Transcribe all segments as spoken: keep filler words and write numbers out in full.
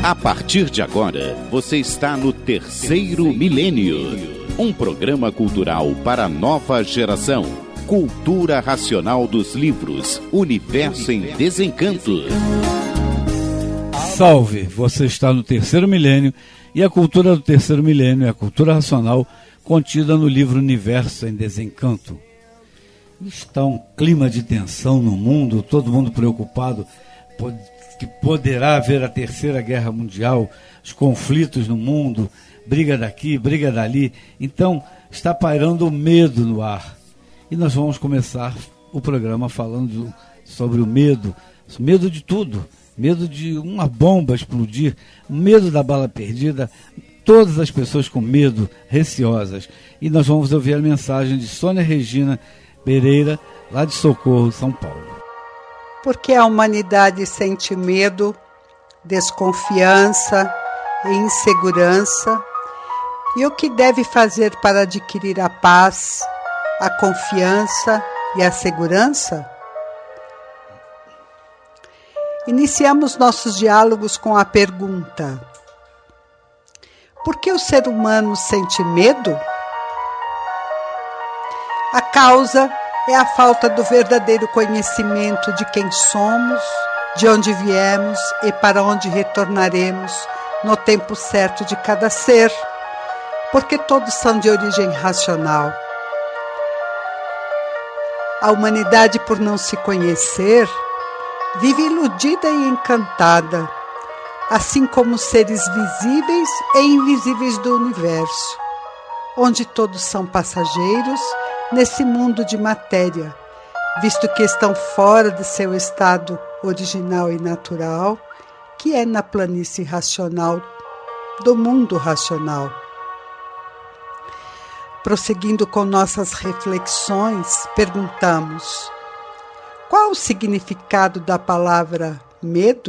A partir de agora, você está no Terceiro Milênio, um programa cultural para a nova geração. Cultura racional dos livros, Universo em Desencanto. Salve, você está no Terceiro Milênio e a cultura do Terceiro Milênio é a cultura racional contida no livro Universo em Desencanto. Está um clima de tensão no mundo, todo mundo preocupado que poderá haver a Terceira Guerra Mundial, os conflitos no mundo, briga daqui, briga dali. Então, está pairando o medo no ar. E nós vamos começar o programa falando sobre o medo, medo de tudo, medo de uma bomba explodir, medo da bala perdida, todas as pessoas com medo, receosas. E nós vamos ouvir a mensagem de Sônia Regina Pereira, lá de Socorro, São Paulo. Porque a humanidade sente medo, desconfiança e insegurança, e o que deve fazer para adquirir a paz, a confiança e a segurança? Iniciamos nossos diálogos com a pergunta: por que o ser humano sente medo? A causa é a falta do verdadeiro conhecimento de quem somos, de onde viemos e para onde retornaremos no tempo certo de cada ser, porque todos são de origem racional. A humanidade, por não se conhecer, vive iludida e encantada, assim como os seres visíveis e invisíveis do universo, onde todos são passageiros nesse mundo de matéria, visto que estão fora de seu estado original e natural, que é na planície racional do mundo racional. Prosseguindo com nossas reflexões, perguntamos: qual o significado da palavra medo?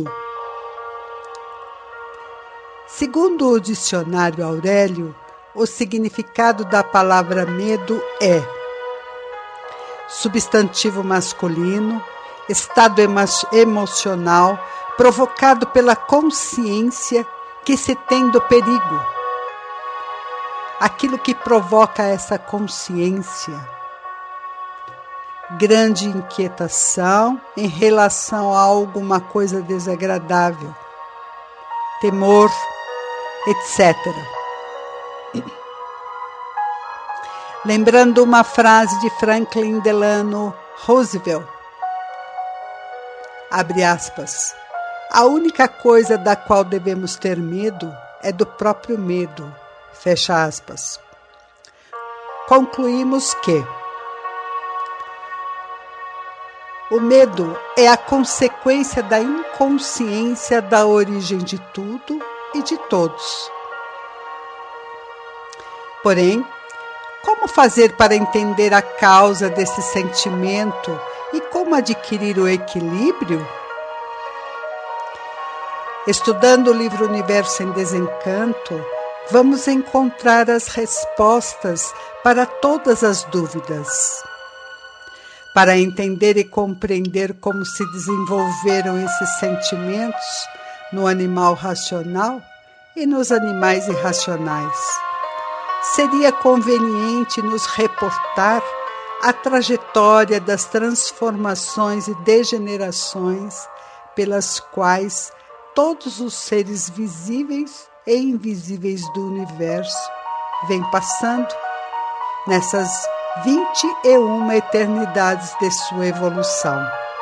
Segundo o dicionário Aurélio, o significado da palavra medo é substantivo masculino, estado emo- emocional provocado pela consciência que se tem do perigo. Aquilo que provoca essa consciência: grande inquietação em relação a alguma coisa desagradável, temor, etcétera. Lembrando uma frase de Franklin Delano Roosevelt, abre aspas, a única coisa da qual devemos ter medo é do próprio medo, fecha aspas. Concluímos que o medo é a consequência da inconsciência da origem de tudo e de todos. Porém, como fazer para entender a causa desse sentimento e como adquirir o equilíbrio? Estudando o livro Universo em Desencanto, vamos encontrar as respostas para todas as dúvidas. Para entender e compreender como se desenvolveram esses sentimentos no animal racional e nos animais irracionais, seria conveniente nos reportar a trajetória das transformações e degenerações pelas quais todos os seres visíveis e invisíveis do universo vêm passando nessas vinte e uma eternidades de sua evolução.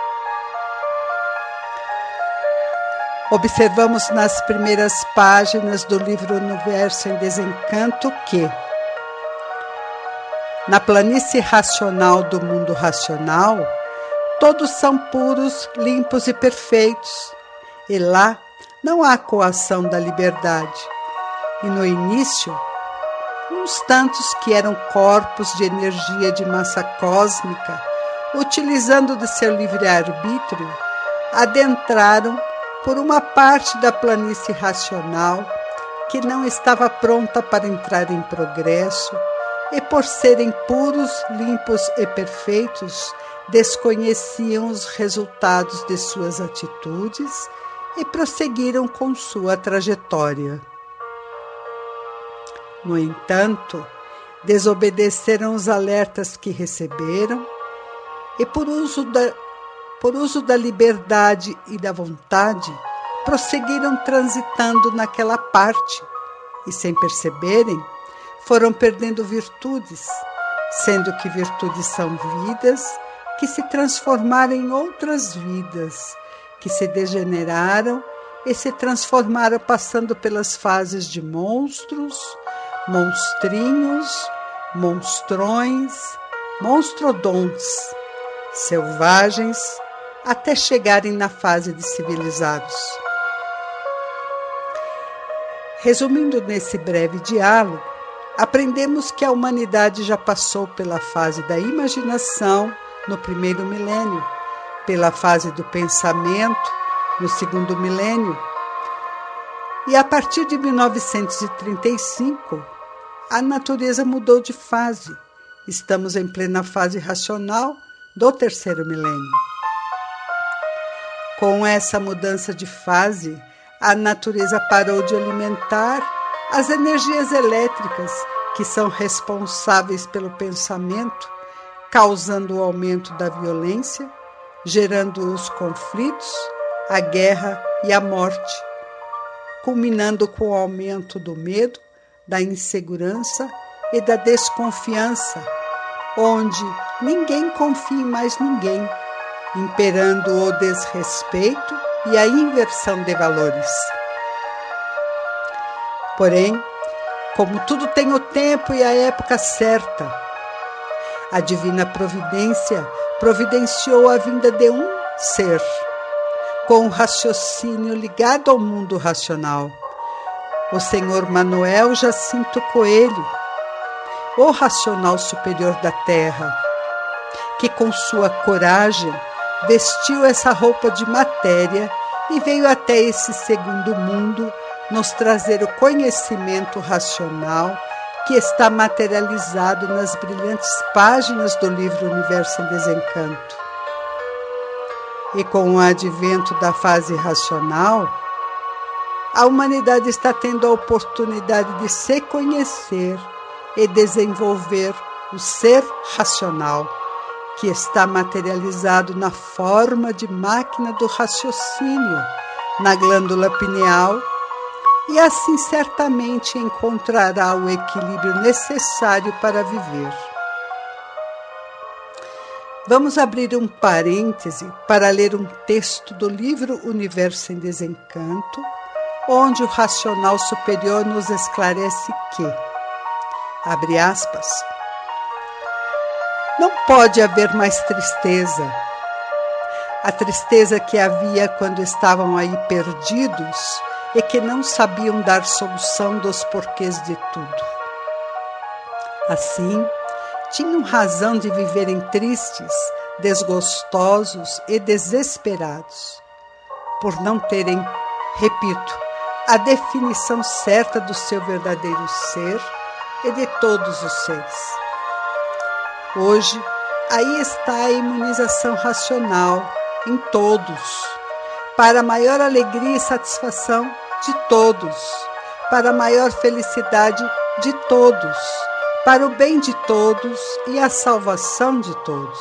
Observamos nas primeiras páginas do livro Universo em Desencanto que, na planície racional do mundo racional, todos são puros, limpos e perfeitos, e lá não há coação da liberdade. E no início, uns tantos que eram corpos de energia de massa cósmica, utilizando de seu livre-arbítrio, adentraram por uma parte da planície racional que não estava pronta para entrar em progresso e, por serem puros, limpos e perfeitos, desconheciam os resultados de suas atitudes e prosseguiram com sua trajetória. No entanto, desobedeceram os alertas que receberam e, por uso da, por uso da liberdade e da vontade, prosseguiram transitando naquela parte e, sem perceberem, foram perdendo virtudes, sendo que virtudes são vidas que se transformaram em outras vidas, que se degeneraram e se transformaram passando pelas fases de monstros, monstrinhos, monstrões, monstrodontes, selvagens, até chegarem na fase de civilizados. Resumindo nesse breve diálogo, aprendemos que a humanidade já passou pela fase da imaginação no primeiro milênio, pela fase do pensamento no segundo milênio, e a partir de mil novecentos e trinta e cinco, a natureza mudou de fase. Estamos em plena fase racional do terceiro milênio. Com essa mudança de fase, a natureza parou de alimentar as energias elétricas que são responsáveis pelo pensamento, causando o aumento da violência, gerando os conflitos, a guerra e a morte, culminando com o aumento do medo, da insegurança e da desconfiança, onde ninguém confia em mais ninguém, imperando o desrespeito e a inversão de valores. Porém, como tudo tem o tempo e a época certa, a divina providência providenciou a vinda de um ser, com o raciocínio ligado ao mundo racional, o senhor Manuel Jacinto Coelho, o racional superior da Terra, que com sua coragem vestiu essa roupa de matéria e veio até esse segundo mundo nos trazer o conhecimento racional que está materializado nas brilhantes páginas do livro Universo em Desencanto. E com o advento da fase racional, a humanidade está tendo a oportunidade de se conhecer e desenvolver o ser racional, que está materializado na forma de máquina do raciocínio, na glândula pineal, e assim certamente encontrará o equilíbrio necessário para viver. Vamos abrir um parêntese para ler um texto do livro Universo em Desencanto, onde o racional superior nos esclarece que, abre aspas, não pode haver mais tristeza. A tristeza que havia quando estavam aí perdidos e que não sabiam dar solução dos porquês de tudo. Assim, tinham razão de viverem tristes, desgostosos e desesperados, por não terem, repito, a definição certa do seu verdadeiro ser e de todos os seres. Hoje, aí está a imunização racional em todos, para maior alegria e satisfação de todos, para maior felicidade de todos, para o bem de todos e a salvação de todos.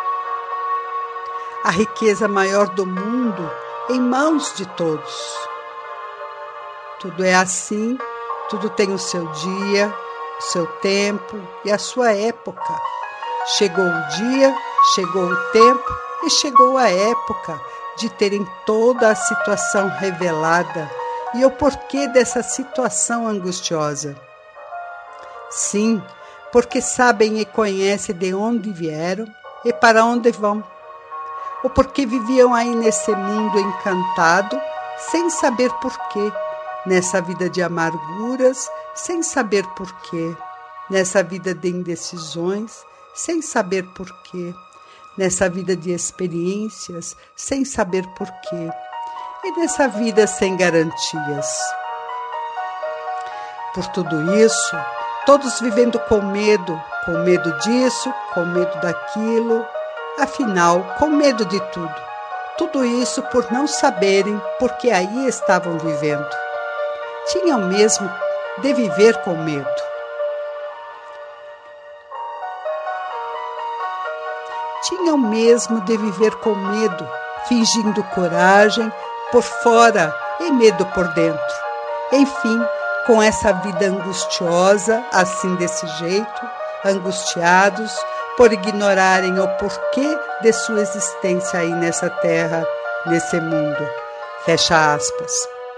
A riqueza maior do mundo em mãos de todos. Tudo é assim, tudo tem o seu dia, o seu tempo e a sua época. Chegou o dia, chegou o tempo e chegou a época de terem toda a situação revelada e o porquê dessa situação angustiosa. Sim, porque sabem e conhecem de onde vieram e para onde vão. O porquê viviam aí nesse mundo encantado, sem saber porquê, nessa vida de amarguras, sem saber porquê, nessa vida de indecisões, sem saber porquê, nessa vida de experiências, sem saber porquê, e nessa vida sem garantias. Por tudo isso, todos vivendo com medo, com medo disso, com medo daquilo, afinal, com medo de tudo, Tudo isso por não saberem porque aí estavam vivendo. Tinham mesmo de viver com medo. Tinham mesmo de viver com medo, fingindo coragem por fora e medo por dentro. Enfim, com essa vida angustiosa, assim desse jeito, angustiados por ignorarem o porquê de sua existência aí nessa terra, nesse mundo. Fecha aspas.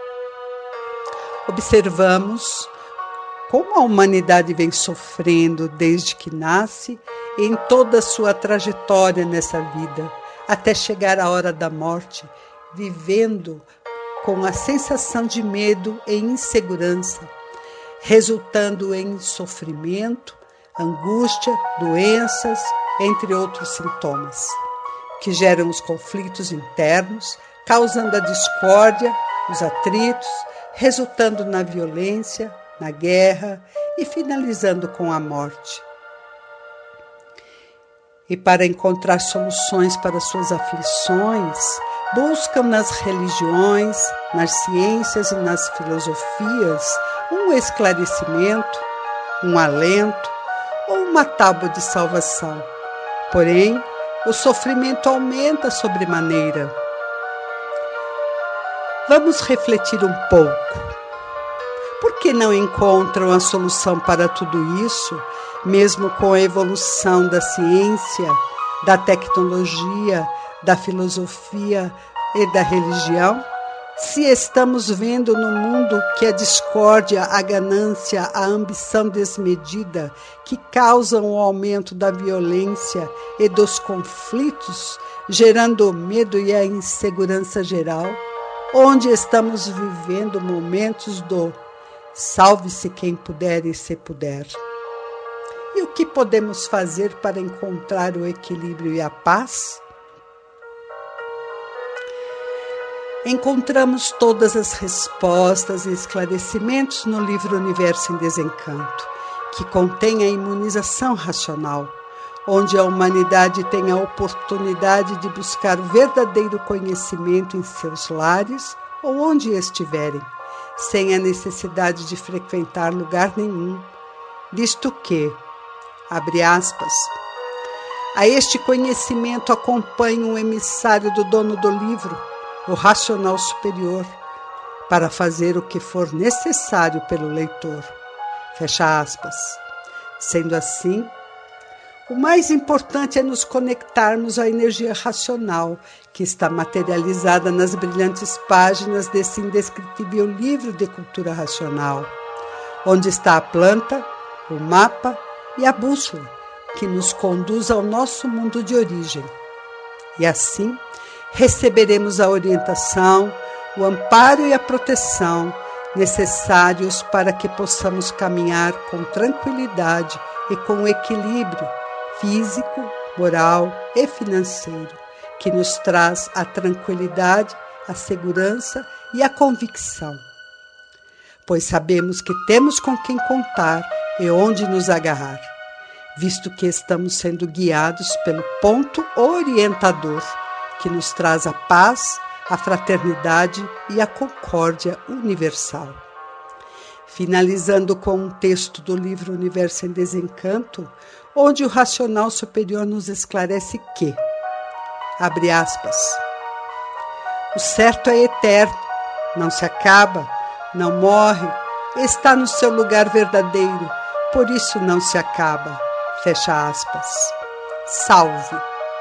Observamos como a humanidade vem sofrendo desde que nasce em toda a sua trajetória nessa vida, até chegar a hora da morte, vivendo com a sensação de medo e insegurança, resultando em sofrimento, angústia, doenças, entre outros sintomas, que geram os conflitos internos, causando a discórdia, os atritos, resultando na violência, na guerra e finalizando com a morte. E para encontrar soluções para suas aflições, buscam nas religiões, nas ciências e nas filosofias um esclarecimento, um alento ou uma tábua de salvação. Porém, o sofrimento aumenta sobremaneira. Vamos refletir um pouco. Por que não encontram a solução para tudo isso, mesmo com a evolução da ciência, da tecnologia, da filosofia e da religião? Se estamos vendo no mundo que a discórdia, a ganância, a ambição desmedida, que causam o aumento da violência e dos conflitos, gerando o medo e a insegurança geral, onde estamos vivendo momentos do salve-se quem puder e se puder. E o que podemos fazer para encontrar o equilíbrio e a paz? Encontramos todas as respostas e esclarecimentos no livro Universo em Desencanto, que contém a imunização racional, onde a humanidade tem a oportunidade de buscar o verdadeiro conhecimento em seus lares ou onde estiverem, sem a necessidade de frequentar lugar nenhum, visto que, abre aspas, a este conhecimento acompanha um emissário do dono do livro, o racional superior, para fazer o que for necessário pelo leitor. Fecha aspas. Sendo assim, o mais importante é nos conectarmos à energia racional, que está materializada nas brilhantes páginas desse indescritível livro de cultura racional, onde está a planta, o mapa e a bússola, que nos conduz ao nosso mundo de origem. E assim, receberemos a orientação, o amparo e a proteção necessários para que possamos caminhar com tranquilidade e com equilíbrio físico, moral e financeiro, que nos traz a tranquilidade, a segurança e a convicção. Pois sabemos que temos com quem contar e onde nos agarrar, visto que estamos sendo guiados pelo ponto orientador, que nos traz a paz, a fraternidade e a concórdia universal. Finalizando com um texto do livro Universo em Desencanto, onde o racional superior nos esclarece que, abre aspas, o certo é eterno, não se acaba, não morre, está no seu lugar verdadeiro, por isso não se acaba, fecha aspas. Salve!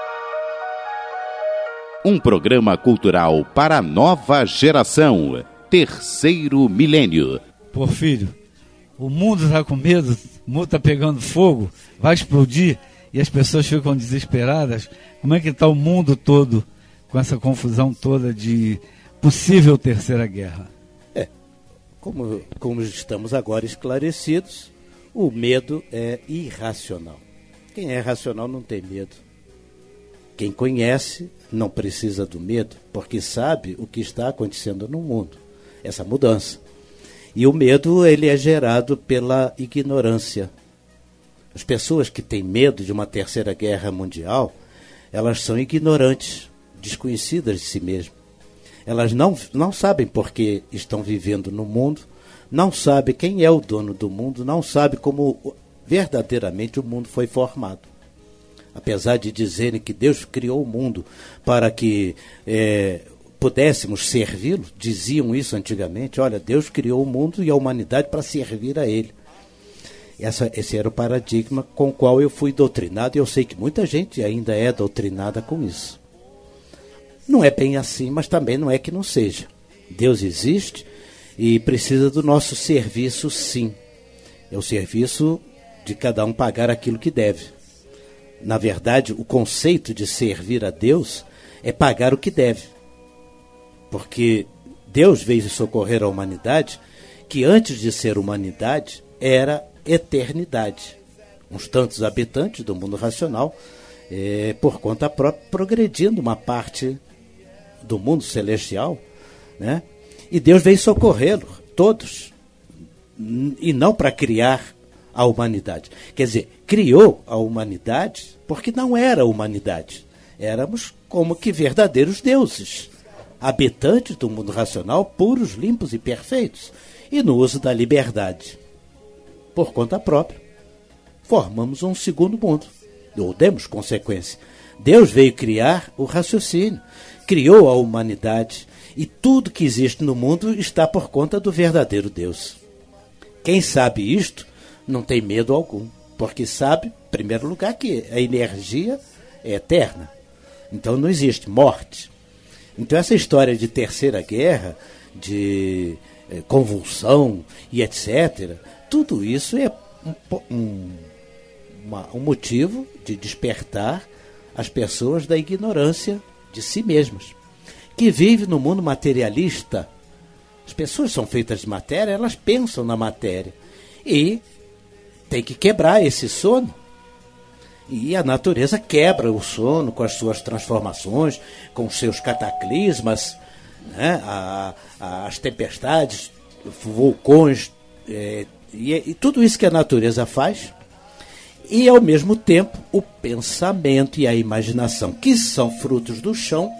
Um programa cultural para a nova geração. Terceiro milênio. Porfírio, o mundo está com medo, o mundo está pegando fogo, vai explodir e as pessoas ficam desesperadas. Como é que está o mundo todo com essa confusão toda de possível terceira guerra? É, como, como estamos agora esclarecidos, o medo é irracional. Quem é racional não tem medo. Quem conhece não precisa do medo, porque sabe o que está acontecendo no mundo, essa mudança. E o medo, ele é gerado pela ignorância. As pessoas que têm medo de uma terceira guerra mundial, elas são ignorantes desconhecidas de si mesmas. Elas não, não sabem por que estão vivendo no mundo, não sabem quem é o dono do mundo, não sabem como verdadeiramente o mundo foi formado. Apesar de dizerem que Deus criou o mundo para que é, pudéssemos servi-lo, diziam isso antigamente, olha, Deus criou o mundo e a humanidade para servir a Ele. Essa, esse era o paradigma com o qual eu fui doutrinado, e eu sei que muita gente ainda é doutrinada com isso. Não é bem assim, mas também não é que não seja. Deus existe e precisa do nosso serviço, sim. É o serviço de cada um pagar aquilo que deve. Na verdade, o conceito de servir a Deus é pagar o que deve. Porque Deus veio socorrer a humanidade, que antes de ser humanidade, era eternidade. Uns tantos habitantes do mundo racional, é, por conta própria, progredindo uma parte do mundo celestial, né? E Deus veio socorrê-los, todos, e não para criar a humanidade. Quer dizer, criou a humanidade porque não era a humanidade. Éramos como que verdadeiros deuses, habitantes do mundo racional, puros, limpos e perfeitos, e no uso da liberdade. Por conta própria, formamos um segundo mundo, ou demos consequência. Deus veio criar o raciocínio, criou a humanidade, e tudo que existe no mundo está por conta do verdadeiro Deus. Quem sabe isto não tem medo algum, porque sabe, em primeiro lugar, que a energia é eterna. Então não existe morte. Então essa história de terceira guerra, de eh, convulsão e etcétera, tudo isso é um, um, uma, um motivo de despertar as pessoas da ignorância de si mesmas, que vivem no mundo materialista. As pessoas são feitas de matéria, elas pensam na matéria. E tem que quebrar esse sono. E a natureza quebra o sono com as suas transformações, com os seus cataclismas, né? a, a, as tempestades, vulcões, é, e, e tudo isso que a natureza faz. E, ao mesmo tempo, o pensamento e a imaginação, que são frutos do chão,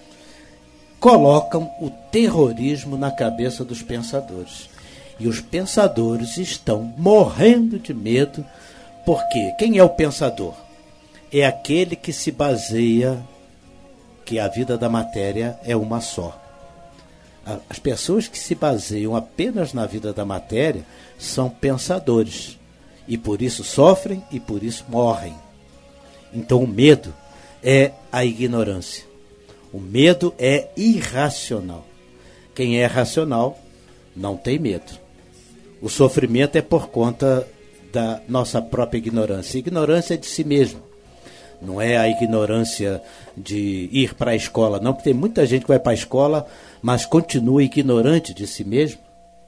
colocam o terrorismo na cabeça dos pensadores. E os pensadores estão morrendo de medo, porque quem é o pensador? É aquele que se baseia que a vida da matéria é uma só. As pessoas que se baseiam apenas na vida da matéria são pensadores, e por isso sofrem e por isso morrem. Então o medo é a ignorância. O medo é irracional. Quem é racional não tem medo. O sofrimento é por conta da nossa própria ignorância. Ignorância é de si mesmo. Não é a ignorância de ir para a escola, não, porque tem muita gente que vai para a escola, mas continua ignorante de si mesmo.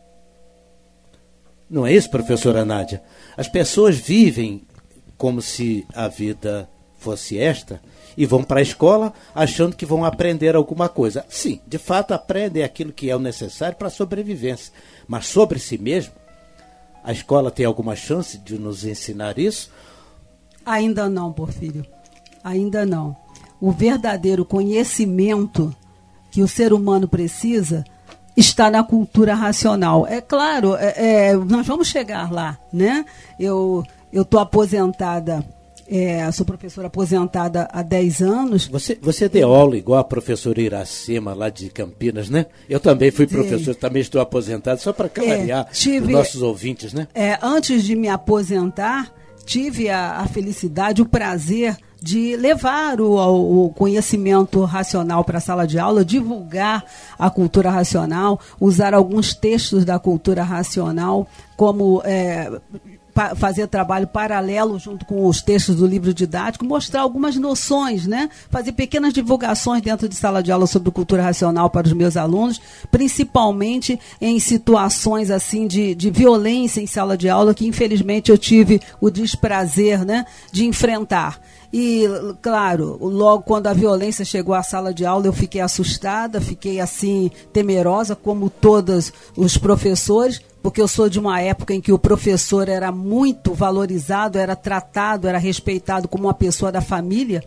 Não é isso, professora Nádia? As pessoas vivem como se a vida fosse esta e vão para a escola achando que vão aprender alguma coisa. Sim, de fato aprendem aquilo que é o necessário para a sobrevivência, mas sobre si mesmo, a escola tem alguma chance de nos ensinar isso? Ainda não, Porfírio. Ainda não. O verdadeiro conhecimento que o ser humano precisa está na cultura racional. É claro, é, é, nós vamos chegar lá, né? Eu estou aposentada, é, sou professora aposentada há dez anos. Você, você deu aula igual a professora Iracema, lá de Campinas, né? Eu também fui professor, também estou aposentado, só para clarear é, tive, os nossos ouvintes, né? É, antes de me aposentar, tive a, a felicidade, o prazer de levar o, o conhecimento racional para a sala de aula, divulgar a cultura racional, usar alguns textos da cultura racional, como é, pa, fazer trabalho paralelo junto com os textos do livro didático, mostrar algumas noções, né? Fazer pequenas divulgações dentro de sala de aula sobre cultura racional para os meus alunos, principalmente em situações assim de, de violência em sala de aula, que infelizmente eu tive o desprazer, né, de enfrentar. E, claro, logo quando a violência chegou à sala de aula, eu fiquei assustada, fiquei assim, temerosa, como todos os professores, porque eu sou de uma época em que o professor era muito valorizado, era tratado, era respeitado como uma pessoa da família.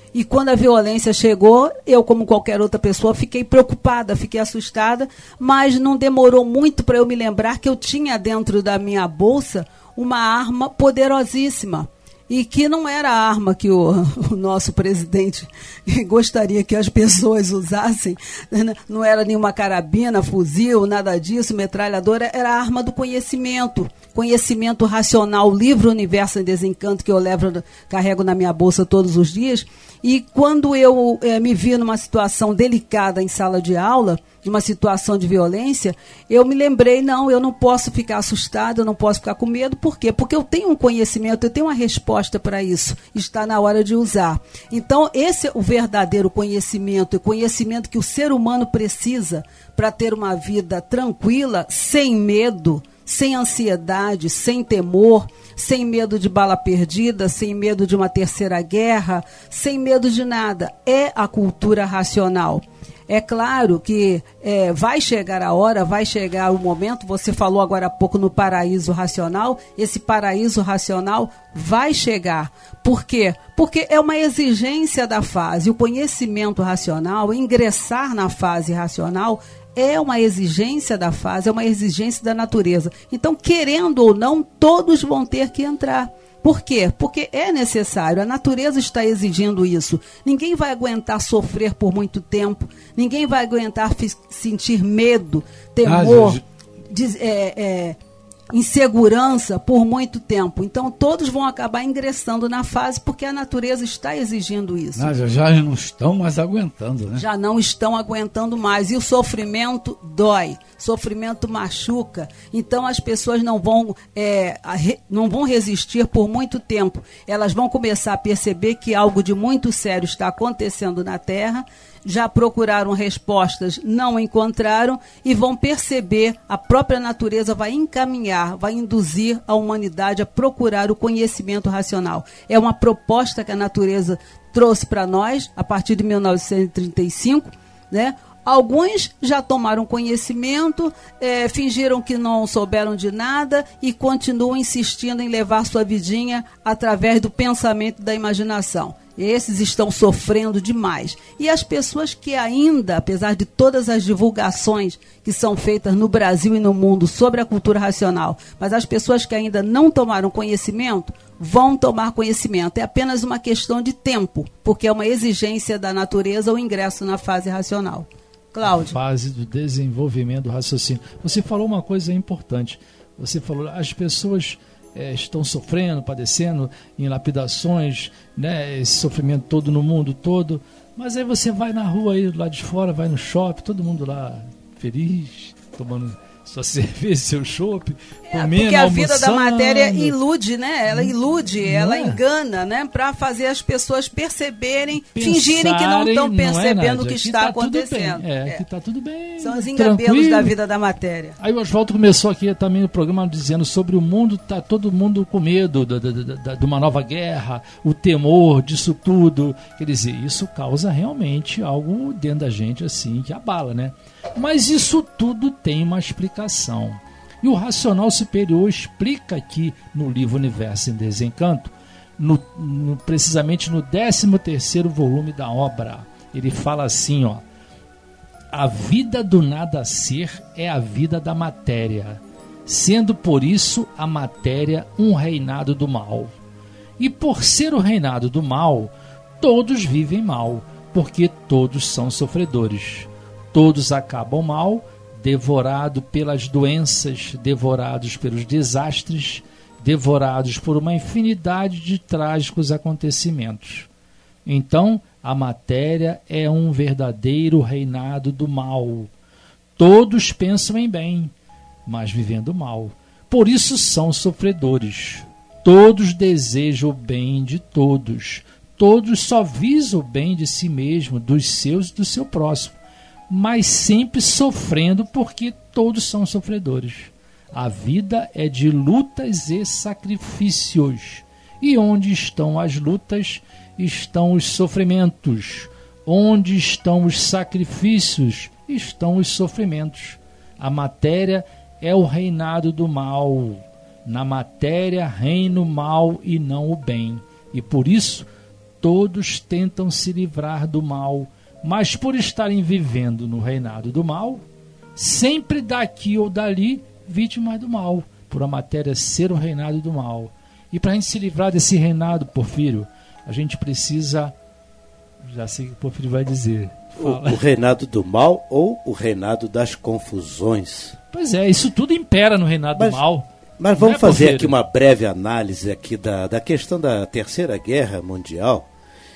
E quando a violência chegou, eu, como qualquer outra pessoa, fiquei preocupada, fiquei assustada, mas não demorou muito para eu me lembrar que eu tinha dentro da minha bolsa uma arma poderosíssima. E que não era a arma que o, o nosso presidente gostaria que as pessoas usassem, não era nenhuma carabina, fuzil, nada disso, metralhadora, era a arma do conhecimento, conhecimento racional, o livro Universo em Desencanto, que eu levo, carrego na minha bolsa todos os dias. E quando eu eh, me vi numa situação delicada em sala de aula, numa situação de violência, eu me lembrei, não, eu não posso ficar assustada, eu não posso ficar com medo. Por quê? Porque eu tenho um conhecimento, eu tenho uma resposta para isso. Está na hora de usar. Então, esse é o verdadeiro conhecimento, o conhecimento que o ser humano precisa para ter uma vida tranquila, sem medo, sem ansiedade, sem temor, sem medo de bala perdida, sem medo de uma terceira guerra, sem medo de nada. É a cultura racional. É claro que é, vai chegar a hora, vai chegar o momento, você falou agora há pouco no paraíso racional, esse paraíso racional vai chegar. Por quê? Porque é uma exigência da fase. O conhecimento racional, ingressar na fase racional, é uma exigência da fase, é uma exigência da natureza. Então, querendo ou não, todos vão ter que entrar. Por quê? Porque é necessário, a natureza está exigindo isso. Ninguém vai aguentar sofrer por muito tempo, ninguém vai aguentar sentir medo, temor, ah, de, é, é, insegurança por muito tempo. Então todos vão acabar ingressando na fase porque a natureza está exigindo isso. Ah, já, já não estão mais aguentando, né? Já não estão aguentando mais. E o sofrimento dói, sofrimento machuca. Então as pessoas não vão, é, não vão resistir por muito tempo. Elas vão começar a perceber que algo de muito sério está acontecendo na Terra. Já procuraram respostas, não encontraram e vão perceber, a própria natureza vai encaminhar, vai induzir a humanidade a procurar o conhecimento racional. É uma proposta que a natureza trouxe para nós a partir de mil novecentos e trinta e cinco, né? Alguns já tomaram conhecimento, é, fingiram que não souberam de nada e continuam insistindo em levar sua vidinha através do pensamento e da imaginação. Esses estão sofrendo demais. E as pessoas que ainda, apesar de todas as divulgações que são feitas no Brasil e no mundo sobre a cultura racional, mas as pessoas que ainda não tomaram conhecimento, vão tomar conhecimento. É apenas uma questão de tempo, porque é uma exigência da natureza o ingresso na fase racional. Cláudio. Fase do desenvolvimento do raciocínio. Você falou uma coisa importante. Você falou, as pessoas é, estão sofrendo, padecendo em lapidações, né, esse sofrimento todo no mundo todo. Mas aí você vai na rua aí, lá de fora, vai no shopping, todo mundo lá feliz, tomando sua cerveja, seu chopp, é, comendo, porque a almoçando. Vida da matéria ilude, né? Ela ilude, não ela é? engana, né? Para fazer as pessoas perceberem, Pensarem, fingirem que não estão percebendo é, o que, que está tá acontecendo. É, é, que está tudo bem. São os engabelos da vida da matéria. Aí o Oswaldo começou aqui também o programa dizendo sobre o mundo, tá todo mundo com medo da, da, da, de uma nova guerra, o temor disso tudo. Quer dizer, isso causa realmente algo dentro da gente assim que abala, né? Mas isso tudo tem uma explicação. E o Racional Superior explica aqui no livro Universo em Desencanto, no, no, precisamente no décimo terceiro volume da obra. Ele fala assim, ó: a vida do nada ser é a vida da matéria, sendo por isso a matéria um reinado do mal. E por ser o reinado do mal, todos vivem mal, porque todos são sofredores. Todos acabam mal, devorados pelas doenças, devorados pelos desastres, devorados por uma infinidade de trágicos acontecimentos. Então, a matéria é um verdadeiro reinado do mal. Todos pensam em bem, mas vivendo mal. Por isso são sofredores. Todos desejam o bem de todos. Todos só visam o bem de si mesmo, dos seus e do seu próximo, mas sempre sofrendo, porque todos são sofredores. A vida é de lutas e sacrifícios, e onde estão as lutas, estão os sofrimentos. Onde estão os sacrifícios, estão os sofrimentos. A matéria é o reinado do mal. Na matéria reina o mal e não o bem, e por isso todos tentam se livrar do mal, mas por estarem vivendo no reinado do mal, sempre daqui ou dali, vítimas do mal, por a matéria ser o reinado do mal. E para a gente se livrar desse reinado, Porfírio, a gente precisa, já sei o que o Porfírio vai dizer. O, o reinado do mal ou o reinado das confusões. Pois é, isso tudo impera no reinado mas, do mal. Mas vamos é, fazer Porfírio? aqui uma breve análise aqui da, da questão da Terceira Guerra Mundial,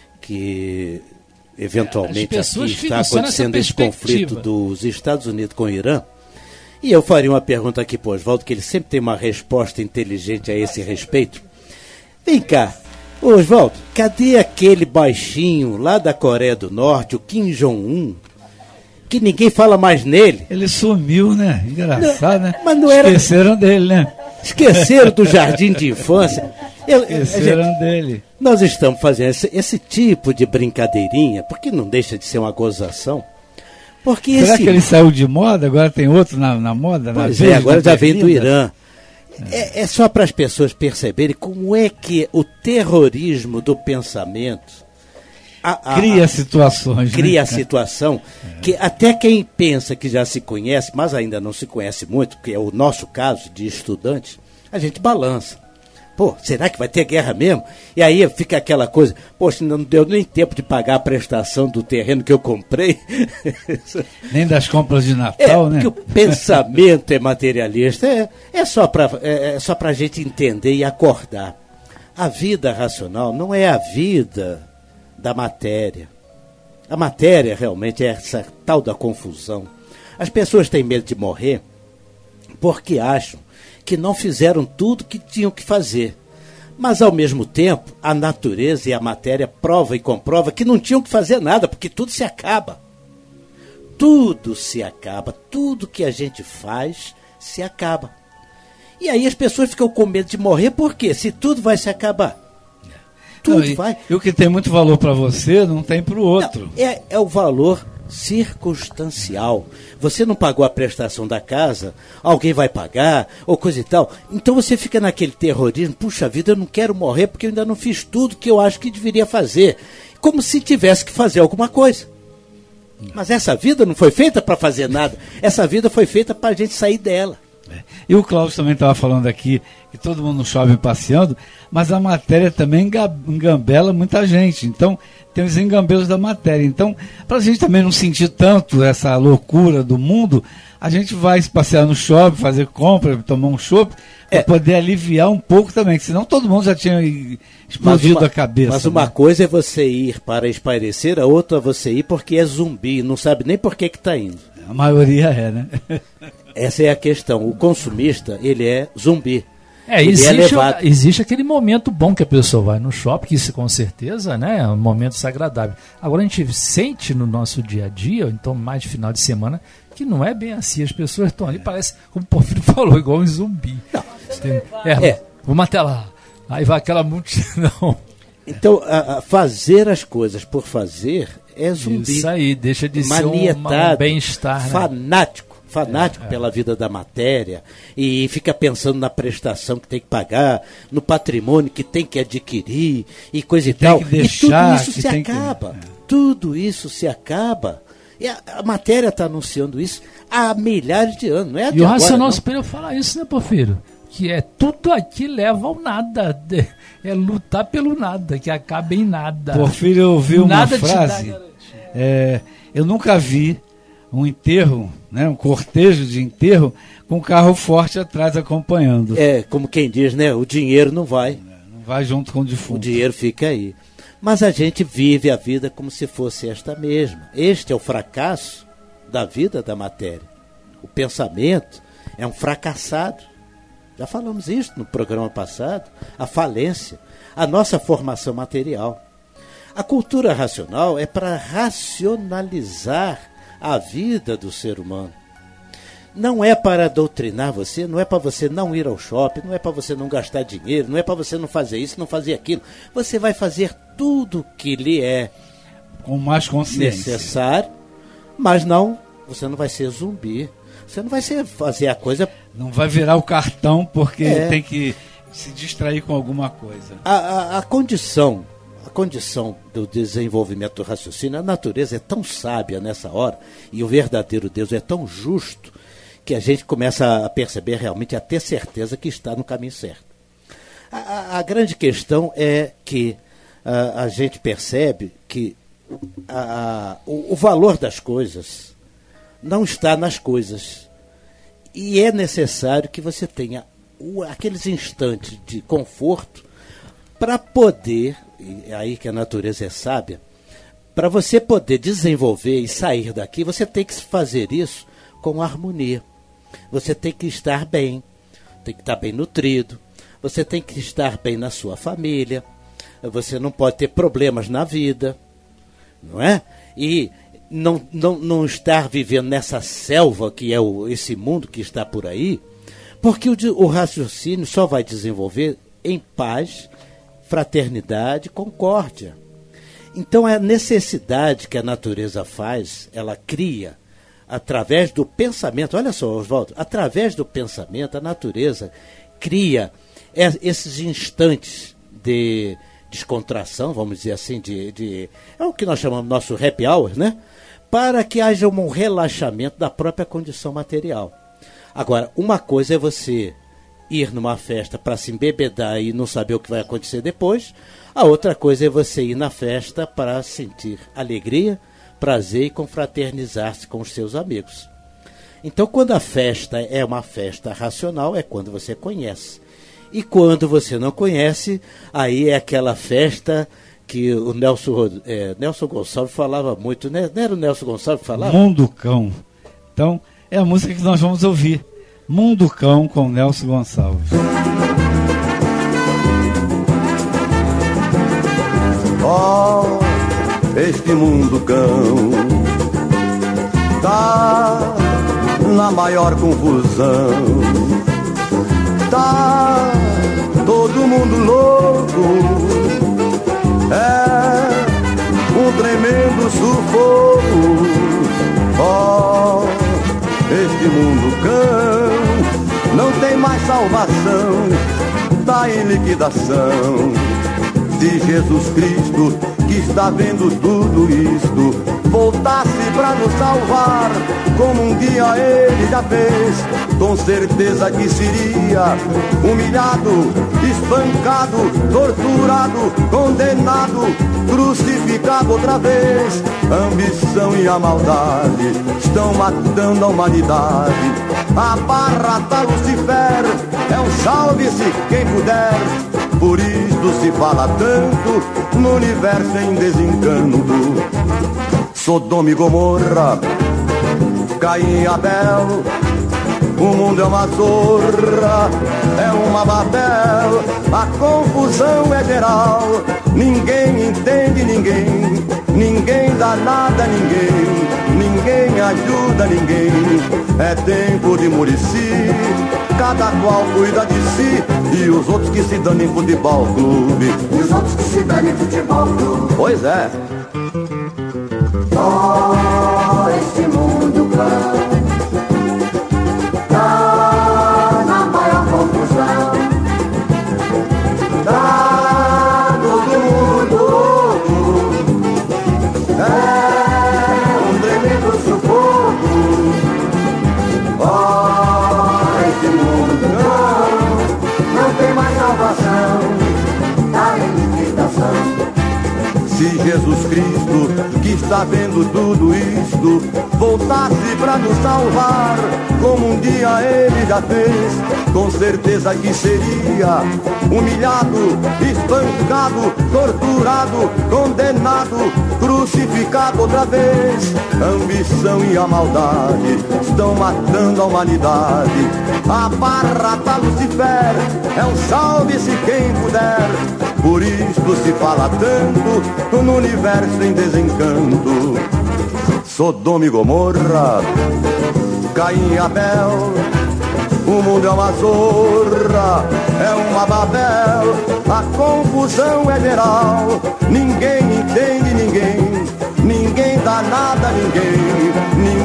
que eventualmente As aqui ficam está só nessa acontecendo esse conflito perspectiva. dos Estados Unidos com o Irã. E eu faria uma pergunta aqui para o Oswaldo, que ele sempre tem uma resposta inteligente a esse respeito. Vem cá, ô Oswaldo, cadê aquele baixinho lá da Coreia do Norte, o Kim Jong-un, que ninguém fala mais nele? Ele sumiu, né? Engraçado, não, né? Mas não era... Esqueceram dele, né? Esqueceram do jardim de infância. Eu, Esqueceram gente, dele. Nós estamos fazendo esse, esse tipo de brincadeirinha, porque não deixa de ser uma gozação. Porque Será esse... que ele saiu de moda? Agora tem outro na, na moda? Pois na é, vez, agora já veio do berlinda? Irã. É, é só para as pessoas perceberem como é que o terrorismo do pensamento a, a, cria situações. Cria né? a situação é. que até quem pensa que já se conhece, mas ainda não se conhece muito, que é o nosso caso de estudantes, a gente balança. Pô, será que vai ter guerra mesmo? E aí fica aquela coisa, poxa, não deu nem tempo de pagar a prestação do terreno que eu comprei. Nem das compras de Natal, é, né? Que o pensamento é materialista, é, é só para é, é só para a gente entender e acordar. A vida racional não é a vida da matéria. A matéria realmente é essa tal da confusão. As pessoas têm medo de morrer porque acham que não fizeram tudo que tinham que fazer. Mas, ao mesmo tempo, a natureza e a matéria prova e comprova que não tinham que fazer nada, porque tudo se acaba. Tudo se acaba. Tudo que a gente faz se acaba. E aí as pessoas ficam com medo de morrer, por quê? Se tudo vai se acabar. Tudo não, e, vai. E o que tem muito valor para você não tem para o outro. Não, é, é o valor circunstancial. Você não pagou a prestação da casa, alguém vai pagar, ou coisa e tal. Então você fica naquele terrorismo, puxa vida, eu não quero morrer porque eu ainda não fiz tudo que eu acho que deveria fazer. Como se tivesse que fazer alguma coisa. Mas essa vida não foi feita para fazer nada. Essa vida foi feita para a gente sair dela. E o Cláudio também estava falando aqui que todo mundo chove passeando, mas a matéria também engambela muita gente. Então, tem os engambelos da matéria. Então, para a gente também não sentir tanto essa loucura do mundo, a gente vai passear no shopping, fazer compra, tomar um chopp, para é. poder aliviar um pouco também, que senão todo mundo já tinha explodido uma, a cabeça. Mas uma né? coisa é você ir para espairecer, a outra é você ir porque é zumbi, não sabe nem por que está indo. A maioria é, né? Essa é a questão. O consumista, ele é zumbi. É, existe, é existe aquele momento bom que a pessoa vai no shopping, que isso com certeza, né, é um momento agradável. Agora a gente sente no nosso dia a dia, então mais de final de semana, que não é bem assim. As pessoas estão ali, parece, como o Porfírio falou, igual um zumbi. Não. É, é. Vamos até lá. Aí vai aquela multidão. Então, a, a fazer as coisas por fazer é zumbi. Isso aí, deixa de manietado, ser um, um bem-estar. Né? Fanático. Fanático é, é. pela vida da matéria e fica pensando na prestação que tem que pagar, no patrimônio que tem que adquirir e coisa e tem tal. Que deixar, e tudo isso se acaba. Que... É. Tudo isso se acaba. E a, a matéria está anunciando isso há milhares de anos. Não é e o racional agora, superior fala isso, né, Porfírio? Que é tudo aqui leva ao nada. É lutar pelo nada, que acaba em nada. Porfírio, eu ouvi uma nada frase. É, eu nunca vi um enterro, né, um cortejo de enterro com um carro forte atrás acompanhando. É, como quem diz, né? O dinheiro não vai. Não vai junto com o defunto. O dinheiro fica aí. Mas a gente vive a vida como se fosse esta mesma. Este é o fracasso da vida da matéria. O pensamento é um fracassado. Já falamos isso no programa passado. A falência, a nossa formação material. A cultura racional é para racionalizar a vida do ser humano. Não é para doutrinar você, não é para você não ir ao shopping, não é para você não gastar dinheiro, não é para você não fazer isso, não fazer aquilo. Você vai fazer tudo que lhe é com mais consciência necessário, mas não, você não vai ser zumbi. Você não vai ser, fazer a coisa... Não vai virar o cartão porque é. tem que se distrair com alguma coisa. A, a, a condição a condição do desenvolvimento do raciocínio, a natureza é tão sábia nessa hora, e o verdadeiro Deus é tão justo, que a gente começa a perceber realmente, a ter certeza que está no caminho certo. A, a, a grande questão é que a, a gente percebe que a, a, o, o valor das coisas não está nas coisas. E é necessário que você tenha o, aqueles instantes de conforto para poder, e é aí que a natureza é sábia, para você poder desenvolver e sair daqui, você tem que fazer isso com harmonia. Você tem que estar bem, tem que estar bem nutrido, você tem que estar bem na sua família, você não pode ter problemas na vida, não é? E não, não, não estar vivendo nessa selva que é o, esse mundo que está por aí, porque o, o raciocínio só vai desenvolver em paz, fraternidade, concórdia. Então a necessidade que a natureza faz, ela cria através do pensamento. Olha só, Oswaldo, através do pensamento a natureza cria esses instantes de descontração, vamos dizer assim, de, de é o que nós chamamos de nosso happy hour, né? Para que haja um relaxamento da própria condição material. Agora, uma coisa é você ir numa festa para se embebedar e não saber o que vai acontecer depois. A outra coisa é você ir na festa para sentir alegria, prazer e confraternizar-se com os seus amigos. Então, quando a festa é uma festa racional, é quando você conhece. E quando você não conhece, aí é aquela festa que o Nelson, é, Nelson Gonçalves falava muito, né? Não era o Nelson Gonçalves que falava? Mundo Cão. Então, é a música que nós vamos ouvir. Mundo Cão com Nelson Gonçalves. Oh, este mundo cão tá na maior confusão, tá todo mundo louco, é um tremendo sufoco. Oh, este mundo cão não tem mais salvação, tá em liquidação. Se Jesus Cristo, que está vendo tudo isto, voltasse pra nos salvar, como um dia ele já fez, com certeza que seria humilhado, espancado, torturado, condenado, crucificado outra vez. A ambição e a maldade estão matando a humanidade. A barra da Lucifer é um salve-se quem puder. Por isso se fala tanto no universo em desencanto. Sodoma e Gomorra, Caim e Abel, o mundo é uma zorra, é uma Babel. A confusão é geral, ninguém entende ninguém, ninguém dá nada a ninguém, ninguém ajuda ninguém. É tempo de Murici, cada qual cuida de si, e os outros que se dão em futebol clube, e os outros que se dão em futebol clube. Pois é. Oh, este mundo cão tá na maior confusão, tá todo mundo louco, é um tremendo sufoco. Oh, este mundo cão não tem mais salvação, tá em liquidação. Se Jesus Cristo, que está vendo tudo isto, voltasse pra nos salvar, como um dia ele já fez, com certeza que seria humilhado, espancado, torturado, condenado, crucificado outra vez. A ambição e a maldade estão matando a humanidade. A barra da Lucifer é um salve-se quem puder. Por isso se fala tanto no universo em desencanto. Sodoma e Gomorra, Caim e Abel, o mundo é uma zorra, é uma Babel. A confusão é geral, ninguém entende ninguém, ninguém dá nada a ninguém,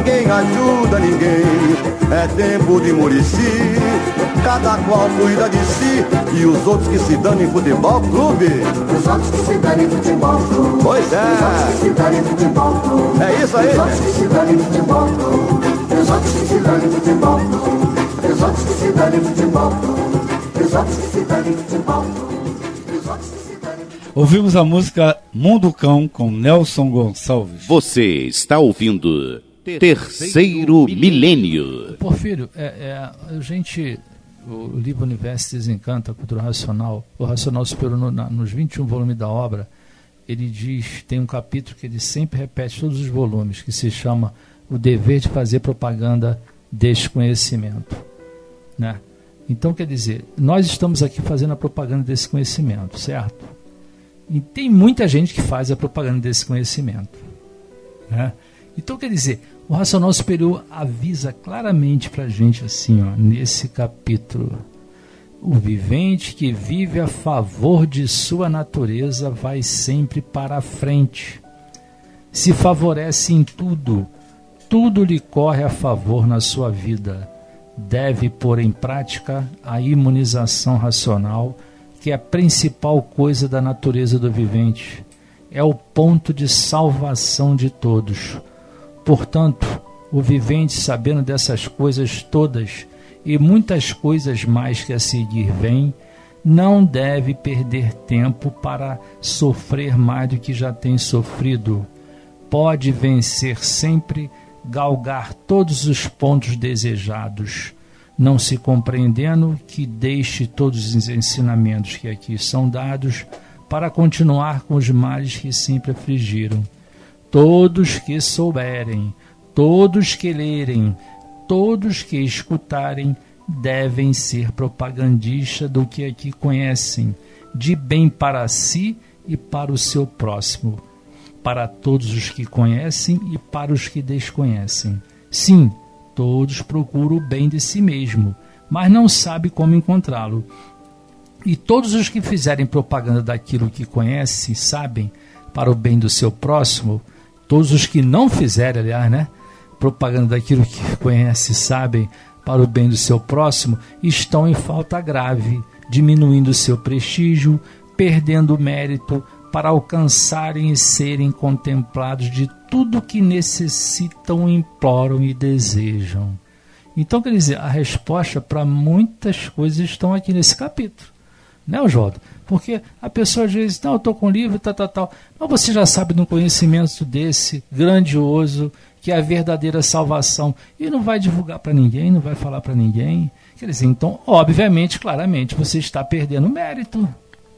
ninguém ajuda ninguém. É tempo de Murici, cada qual cuida de si. E os outros que se dão em futebol clube. Os outros que se dão em futebol clube. Pois é. Os outros que se dão em futebol clube. É isso aí. Os outros que se dão em futebol clube. Os outros que se dão em futebol clube. Os outros que se dão em futebol clube. Os outros que se dão em futebol clube. Os outros que se dão em futebol. Ouvimos a música Mundo Cão com Nelson Gonçalves. Você está ouvindo Terceiro Milênio. Porfírio, é, é, a gente, o livro Universo Desencanta, a Cultura Racional, o Racional Superior, no, na, nos vinte e um volumes da obra, ele diz, tem um capítulo que ele sempre repete todos os volumes, que se chama O Dever de Fazer Propaganda deste Conhecimento. Né? Então, quer dizer, nós estamos aqui fazendo a propaganda desse conhecimento, certo? E tem muita gente que faz a propaganda desse conhecimento. Né? Então, quer dizer, o Racional Superior avisa claramente para a gente assim, ó, nesse capítulo: o vivente que vive a favor de sua natureza vai sempre para a frente. Se favorece em tudo, tudo lhe corre a favor na sua vida. Deve pôr em prática a imunização racional, que é a principal coisa da natureza do vivente. É o ponto de salvação de todos. Portanto, o vivente, sabendo dessas coisas todas e muitas coisas mais que a seguir vêm, não deve perder tempo para sofrer mais do que já tem sofrido. Pode vencer sempre, galgar todos os pontos desejados, não se compreendendo que deixe todos os ensinamentos que aqui são dados para continuar com os males que sempre afligiram. Todos que souberem, todos que lerem, todos que escutarem, devem ser propagandistas do que aqui conhecem, de bem para si e para o seu próximo, para todos os que conhecem e para os que desconhecem. Sim, todos procuram o bem de si mesmo, mas não sabem como encontrá-lo. E todos os que fizerem propaganda daquilo que conhecem, sabem, para o bem do seu próximo, todos os que não fizerem, aliás, né, propaganda daquilo que conhecem, sabem, para o bem do seu próximo, estão em falta grave, diminuindo seu prestígio, perdendo o mérito para alcançarem e serem contemplados de tudo que necessitam, imploram e desejam. Então, quer dizer, a resposta para muitas coisas estão aqui nesse capítulo. Né, Oswaldo? Porque a pessoa às vezes, não, eu estou com um livro, tal, tal, tal. Mas você já sabe de um conhecimento desse, grandioso, que é a verdadeira salvação. E não vai divulgar para ninguém, não vai falar para ninguém. Quer dizer, então, obviamente, claramente, você está perdendo mérito.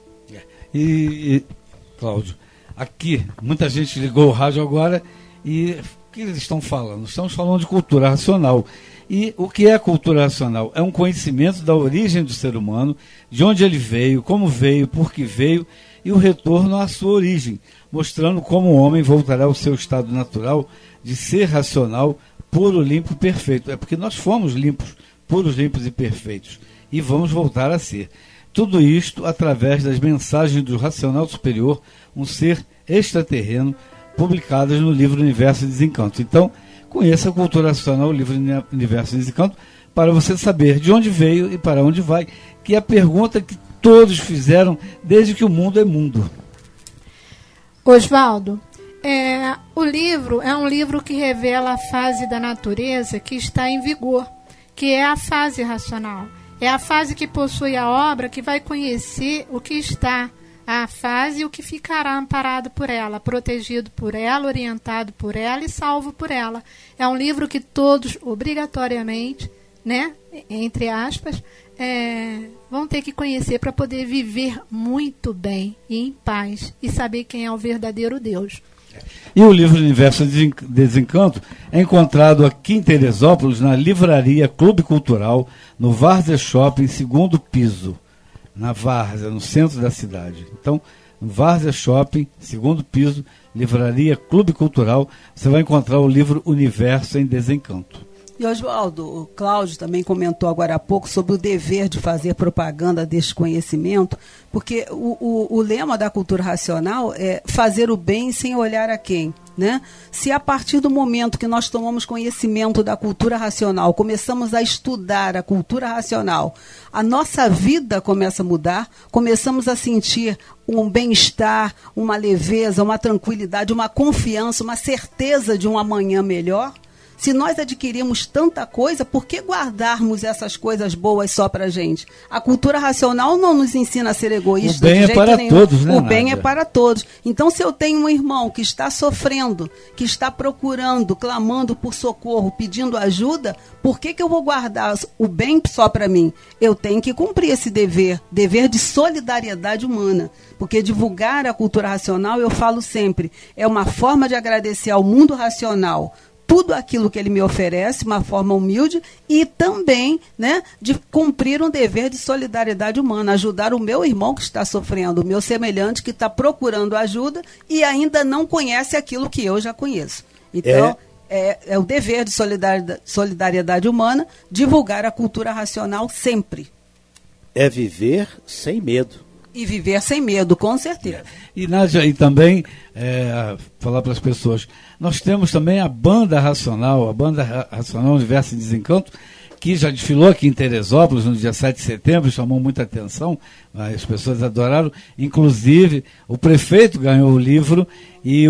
E, e Cláudio, aqui, muita gente ligou o rádio agora e o que eles estão falando? Estamos falando de cultura racional. E o que é cultura racional? É um conhecimento da origem do ser humano, de onde ele veio, como veio, por que veio, e o retorno à sua origem, mostrando como o homem voltará ao seu estado natural de ser racional, puro, limpo e perfeito. É porque nós fomos limpos, puros, limpos e perfeitos, e vamos voltar a ser. Tudo isto através das mensagens do Racional Superior, um ser extraterreno, publicadas no livro Universo e Desencanto. Então, conheça a cultura racional, o livro Universo e Desencanto, para você saber de onde veio e para onde vai, que é a pergunta que todos fizeram desde que o mundo é mundo. Oswaldo, é, o livro é um livro que revela a fase da natureza que está em vigor, que é a fase racional. É a fase que possui a obra que vai conhecer o que está a fase e o que ficará amparado por ela, protegido por ela, orientado por ela e salvo por ela. É um livro que todos, obrigatoriamente, né, entre aspas, é, vão ter que conhecer para poder viver muito bem e em paz e saber quem é o verdadeiro Deus. E o livro Universo de Desencanto é encontrado aqui em Teresópolis, na Livraria Clube Cultural, no Várzea Shopping, segundo piso, na Várzea, no centro da cidade. Então, no Várzea Shopping, segundo piso, Livraria Clube Cultural, você vai encontrar o livro Universo em Desencanto. E Oswaldo, o Cláudio também comentou agora há pouco sobre o dever de fazer propaganda deste conhecimento, porque o, o, o lema da cultura racional é fazer o bem sem olhar a quem. né? Se a partir do momento que nós tomamos conhecimento da cultura racional, começamos a estudar a cultura racional, a nossa vida começa a mudar, começamos a sentir um bem-estar, uma leveza, uma tranquilidade, uma confiança, uma certeza de um amanhã melhor. Se nós adquirimos tanta coisa, por que guardarmos essas coisas boas só para a gente? A cultura racional não nos ensina a ser egoísta. O bem é para todos, né, O bem Nádia? é para todos. Então, se eu tenho um irmão que está sofrendo, que está procurando, clamando por socorro, pedindo ajuda, por que que eu vou guardar o bem só para mim? Eu tenho que cumprir esse dever, dever de solidariedade humana. Porque divulgar a cultura racional, eu falo sempre, é uma forma de agradecer ao mundo racional tudo aquilo que ele me oferece, uma forma humilde, e também, né, de cumprir um dever de solidariedade humana, ajudar o meu irmão que está sofrendo, o meu semelhante que está procurando ajuda e ainda não conhece aquilo que eu já conheço. Então, é, é, é o dever de solidariedade, solidariedade humana divulgar a cultura racional sempre. É viver sem medo. E viver sem medo, com certeza. E, Nádia, e também é, falar para as pessoas, nós temos também a Banda Racional, a Banda Ra- Racional Universo em Desencanto, que já desfilou aqui em Teresópolis no dia sete de setembro, chamou muita atenção, as pessoas adoraram, inclusive o prefeito ganhou o livro e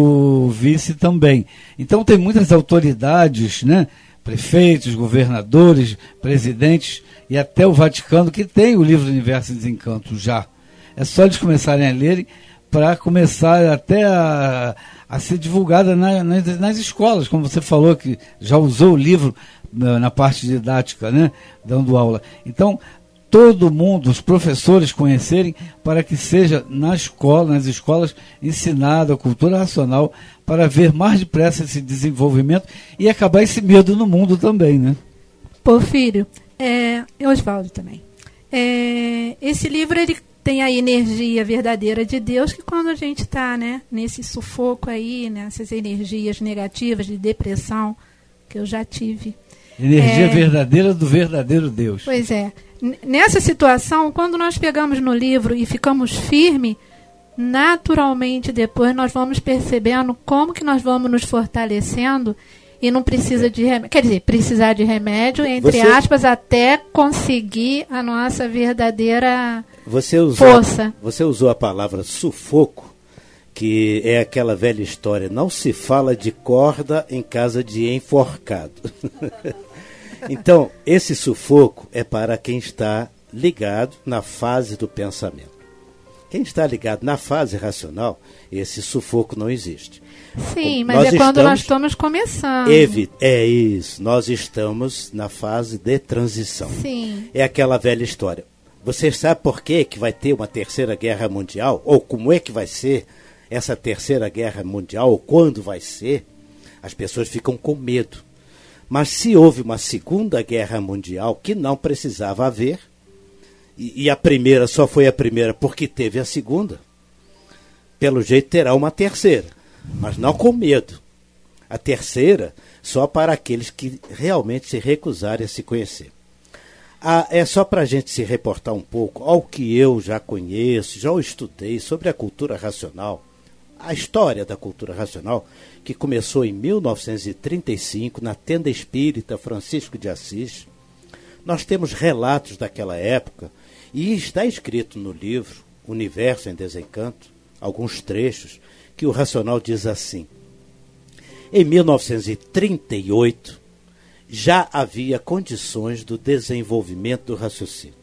o vice também. Então tem muitas autoridades, né, prefeitos, governadores, presidentes e até o Vaticano que tem o livro Universo em Desencanto já. É só eles começarem a lerem para começar até a, a ser divulgada na, nas, nas escolas, como você falou, que já usou o livro na, na parte didática, né, dando aula. Então, todo mundo, os professores conhecerem, para que seja na escola, nas escolas, ensinada a cultura racional, para ver mais depressa esse desenvolvimento e acabar esse medo no mundo também, né? Porfírio, é, Oswaldo também. É, esse livro, ele tem a energia verdadeira de Deus, que quando a gente está, né, nesse sufoco aí, nessas energias negativas de depressão, que eu já tive. Energia é, verdadeira do verdadeiro Deus. Pois é. N- Nessa situação, quando nós pegamos no livro e ficamos firmes, naturalmente depois nós vamos percebendo como que nós vamos nos fortalecendo e não precisa de remédio. Quer dizer, precisar de remédio, entre Você- aspas, até conseguir a nossa verdadeira Você usou, força. você usou a palavra sufoco, que é aquela velha história, não se fala de corda em casa de enforcado. Então, esse sufoco é para quem está ligado na fase do pensamento. Quem está ligado na fase racional, esse sufoco não existe. Sim, mas Nós é quando estamos- nós estamos começando. Evi- é isso, nós estamos na fase de transição. Sim. É aquela velha história. Você sabe por que que vai ter uma terceira guerra mundial? Ou como é que vai ser essa terceira guerra mundial? Ou quando vai ser? As pessoas ficam com medo. Mas se houve uma segunda guerra mundial, que não precisava haver, e, e a primeira só foi a primeira porque teve a segunda, pelo jeito terá uma terceira, mas não com medo. A terceira só para aqueles que realmente se recusarem a se conhecer. Ah, é só para a gente se reportar um pouco ao que eu já conheço, já estudei sobre a cultura racional, a história da cultura racional, que começou em mil novecentos e trinta e cinco, na Tenda Espírita Francisco de Assis. Nós temos relatos daquela época, e está escrito no livro Universo em Desencanto, alguns trechos, que o racional diz assim: em mil novecentos e trinta e oito, já havia condições do desenvolvimento do raciocínio.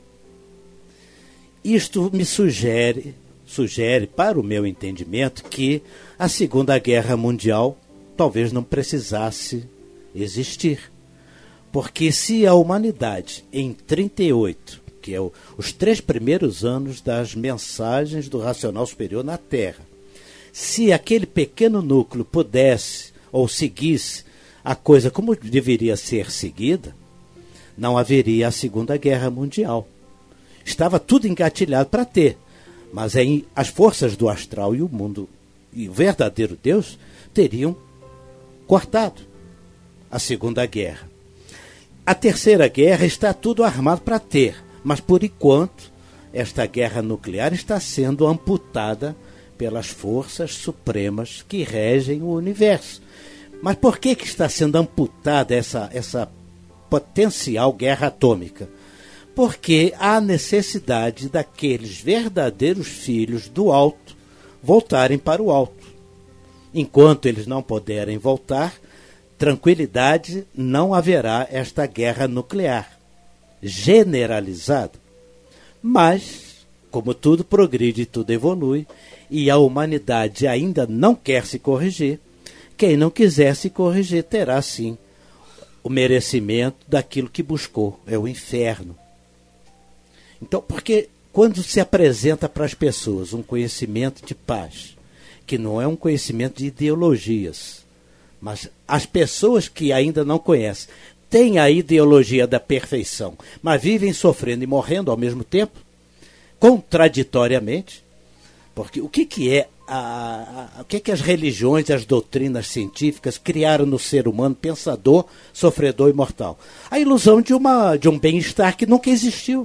Isto me sugere, sugere para o meu entendimento, que a Segunda Guerra Mundial talvez não precisasse existir. Porque se a humanidade, em trinta e oito, que é o, os três primeiros anos das mensagens do racional superior na Terra, se aquele pequeno núcleo pudesse ou seguisse a coisa como deveria ser seguida, não haveria a Segunda Guerra Mundial. Estava tudo engatilhado para ter, mas aí as forças do astral e o mundo e o verdadeiro Deus teriam cortado a Segunda Guerra. A Terceira Guerra está tudo armado para ter, mas por enquanto esta guerra nuclear está sendo amputada pelas forças supremas que regem o universo. Mas por que, que está sendo amputada essa, essa potencial guerra atômica? Porque há necessidade daqueles verdadeiros filhos do alto voltarem para o alto. Enquanto eles não puderem voltar, tranquilidade, não haverá esta guerra nuclear generalizada. Mas, como tudo progride e tudo evolui, e a humanidade ainda não quer se corrigir, quem não quiser se corrigir terá sim o merecimento daquilo que buscou, é o inferno. Então, porque quando se apresenta para as pessoas um conhecimento de paz, que não é um conhecimento de ideologias, mas as pessoas que ainda não conhecem têm a ideologia da perfeição, mas vivem sofrendo e morrendo ao mesmo tempo, contraditoriamente, porque o que, que é a, a, o que, que as religiões e as doutrinas científicas criaram no ser humano pensador, sofredor e mortal? A ilusão de, uma, de um bem-estar que nunca existiu.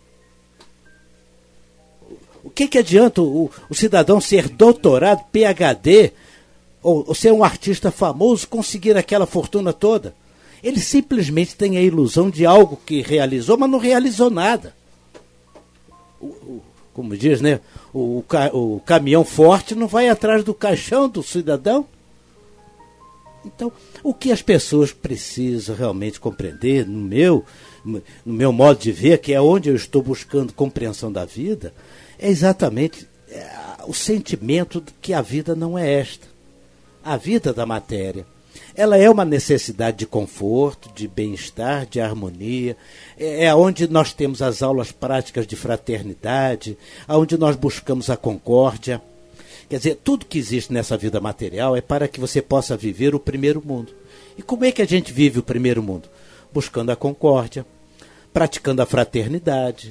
O que, que adianta o, o cidadão ser doutorado, P H D, ou, ou ser um artista famoso, conseguir aquela fortuna toda? Ele simplesmente tem a ilusão de algo que realizou, mas não realizou nada. O, o, como diz, né? O, o, o caminhão forte não vai atrás do caixão do cidadão. Então, o que as pessoas precisam realmente compreender, no meu, no meu modo de ver, que é onde eu estou buscando compreensão da vida, é exatamente é, o sentimento de que a vida não é esta. A vida da matéria. Ela é uma necessidade de conforto, de bem-estar, de harmonia. É, é onde nós temos as aulas práticas de fraternidade, onde nós buscamos a concórdia. Quer dizer, tudo que existe nessa vida material é para que você possa viver o primeiro mundo. E como é que a gente vive o primeiro mundo? Buscando a concórdia, praticando a fraternidade,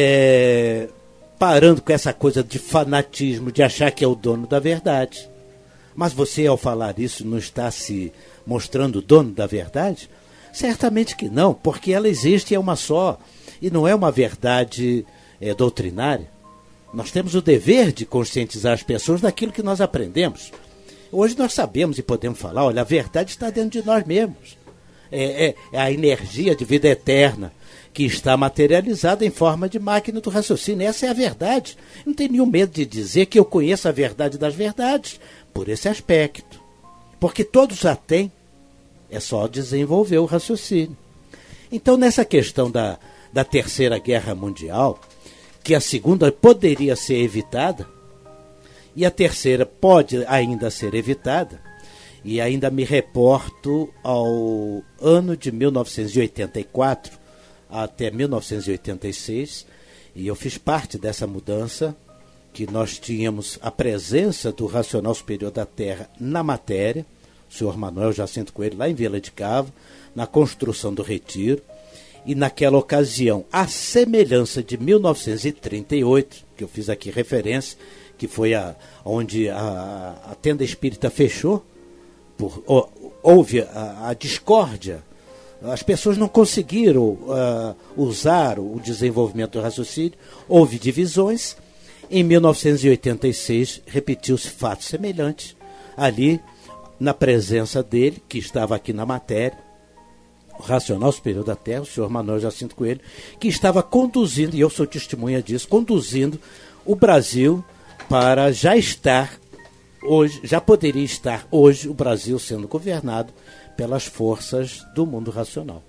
é, parando com essa coisa de fanatismo, de achar que é o dono da verdade. Mas você, ao falar isso, não está se mostrando o dono da verdade? Certamente que não, porque ela existe e é uma só. E não é uma verdade é, doutrinária. Nós temos o dever de conscientizar as pessoas daquilo que nós aprendemos. Hoje nós sabemos e podemos falar, olha, a verdade está dentro de nós mesmos. É, é, é a energia de vida eterna que está materializada em forma de máquina do raciocínio. Essa é a verdade. Não tenho nenhum medo de dizer que eu conheço a verdade das verdades, por esse aspecto. Porque todos já têm, é só desenvolver o raciocínio. Então, nessa questão da, da Terceira Guerra Mundial, que a segunda poderia ser evitada, e a terceira pode ainda ser evitada, e ainda me reporto ao ano de mil novecentos e oitenta e quatro até mil novecentos e oitenta e seis, e eu fiz parte dessa mudança, que nós tínhamos a presença do Racional Superior da Terra na matéria, o senhor Manuel Jacinto Coelho, lá em Vila de Cavo, na construção do Retiro, e naquela ocasião, a semelhança de mil novecentos e trinta e oito, que eu fiz aqui referência, que foi a, onde a, a tenda espírita fechou, por, houve a, a discórdia, as pessoas não conseguiram uh, usar o desenvolvimento do raciocínio, houve divisões. Em mil novecentos e oitenta e seis, repetiu-se fatos semelhantes, ali na presença dele, que estava aqui na matéria, o Racional Superior da Terra, o senhor Manuel Jacinto Coelho, que estava conduzindo, e eu sou testemunha disso, conduzindo o Brasil para já estar, hoje, já poderia estar hoje o Brasil sendo governado pelas forças do mundo racional.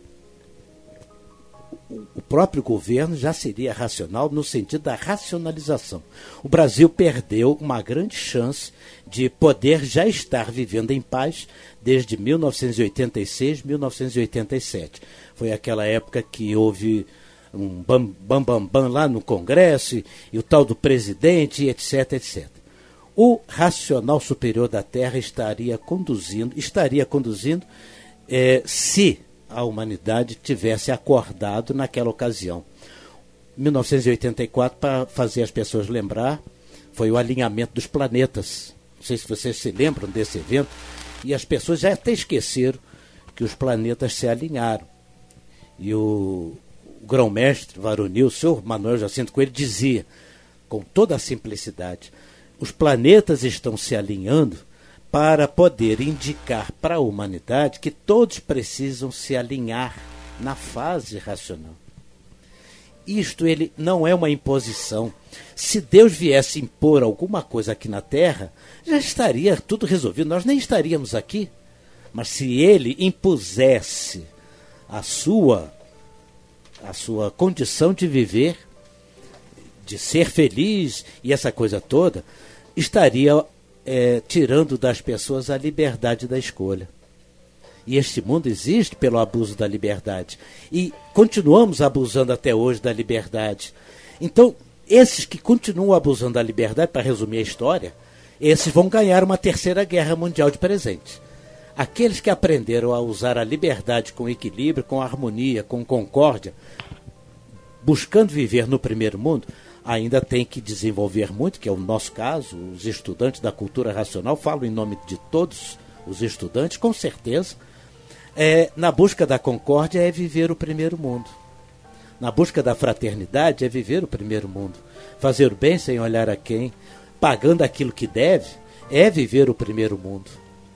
O próprio governo já seria racional no sentido da racionalização. O Brasil perdeu uma grande chance de poder já estar vivendo em paz desde mil novecentos e oitenta e seis, mil novecentos e oitenta e sete. Foi aquela época que houve um bam, bam, bam, bam lá no Congresso e, e o tal do presidente, etc, etcétera. O Racional Superior da Terra estaria conduzindo, estaria conduzindo é, se a humanidade tivesse acordado naquela ocasião. mil novecentos e oitenta e quatro, para fazer as pessoas lembrar, foi o alinhamento dos planetas. Não sei se vocês se lembram desse evento, e as pessoas já até esqueceram que os planetas se alinharam. E o, o grão-mestre varonil, o senhor Manuel Jacinto Coelho, dizia, com toda a simplicidade, os planetas estão se alinhando para poder indicar para a humanidade que todos precisam se alinhar na fase racional. Isto ele não é uma imposição. Se Deus viesse impor alguma coisa aqui na Terra, já estaria tudo resolvido, nós nem estaríamos aqui. Mas se ele impusesse a sua, a sua condição de viver, de ser feliz e essa coisa toda, estaria é, tirando das pessoas a liberdade da escolha. E este mundo existe pelo abuso da liberdade. E continuamos abusando até hoje da liberdade. Então, esses que continuam abusando da liberdade, para resumir a história, esses vão ganhar uma terceira guerra mundial de presente. Aqueles que aprenderam a usar a liberdade com equilíbrio, com harmonia, com concórdia, buscando viver no primeiro mundo, ainda tem que desenvolver muito, que é o nosso caso, os estudantes da cultura racional, falo em nome de todos os estudantes, com certeza. É, na busca da concórdia é viver o primeiro mundo. Na busca da fraternidade é viver o primeiro mundo. Fazer o bem sem olhar a quem, pagando aquilo que deve, é viver o primeiro mundo.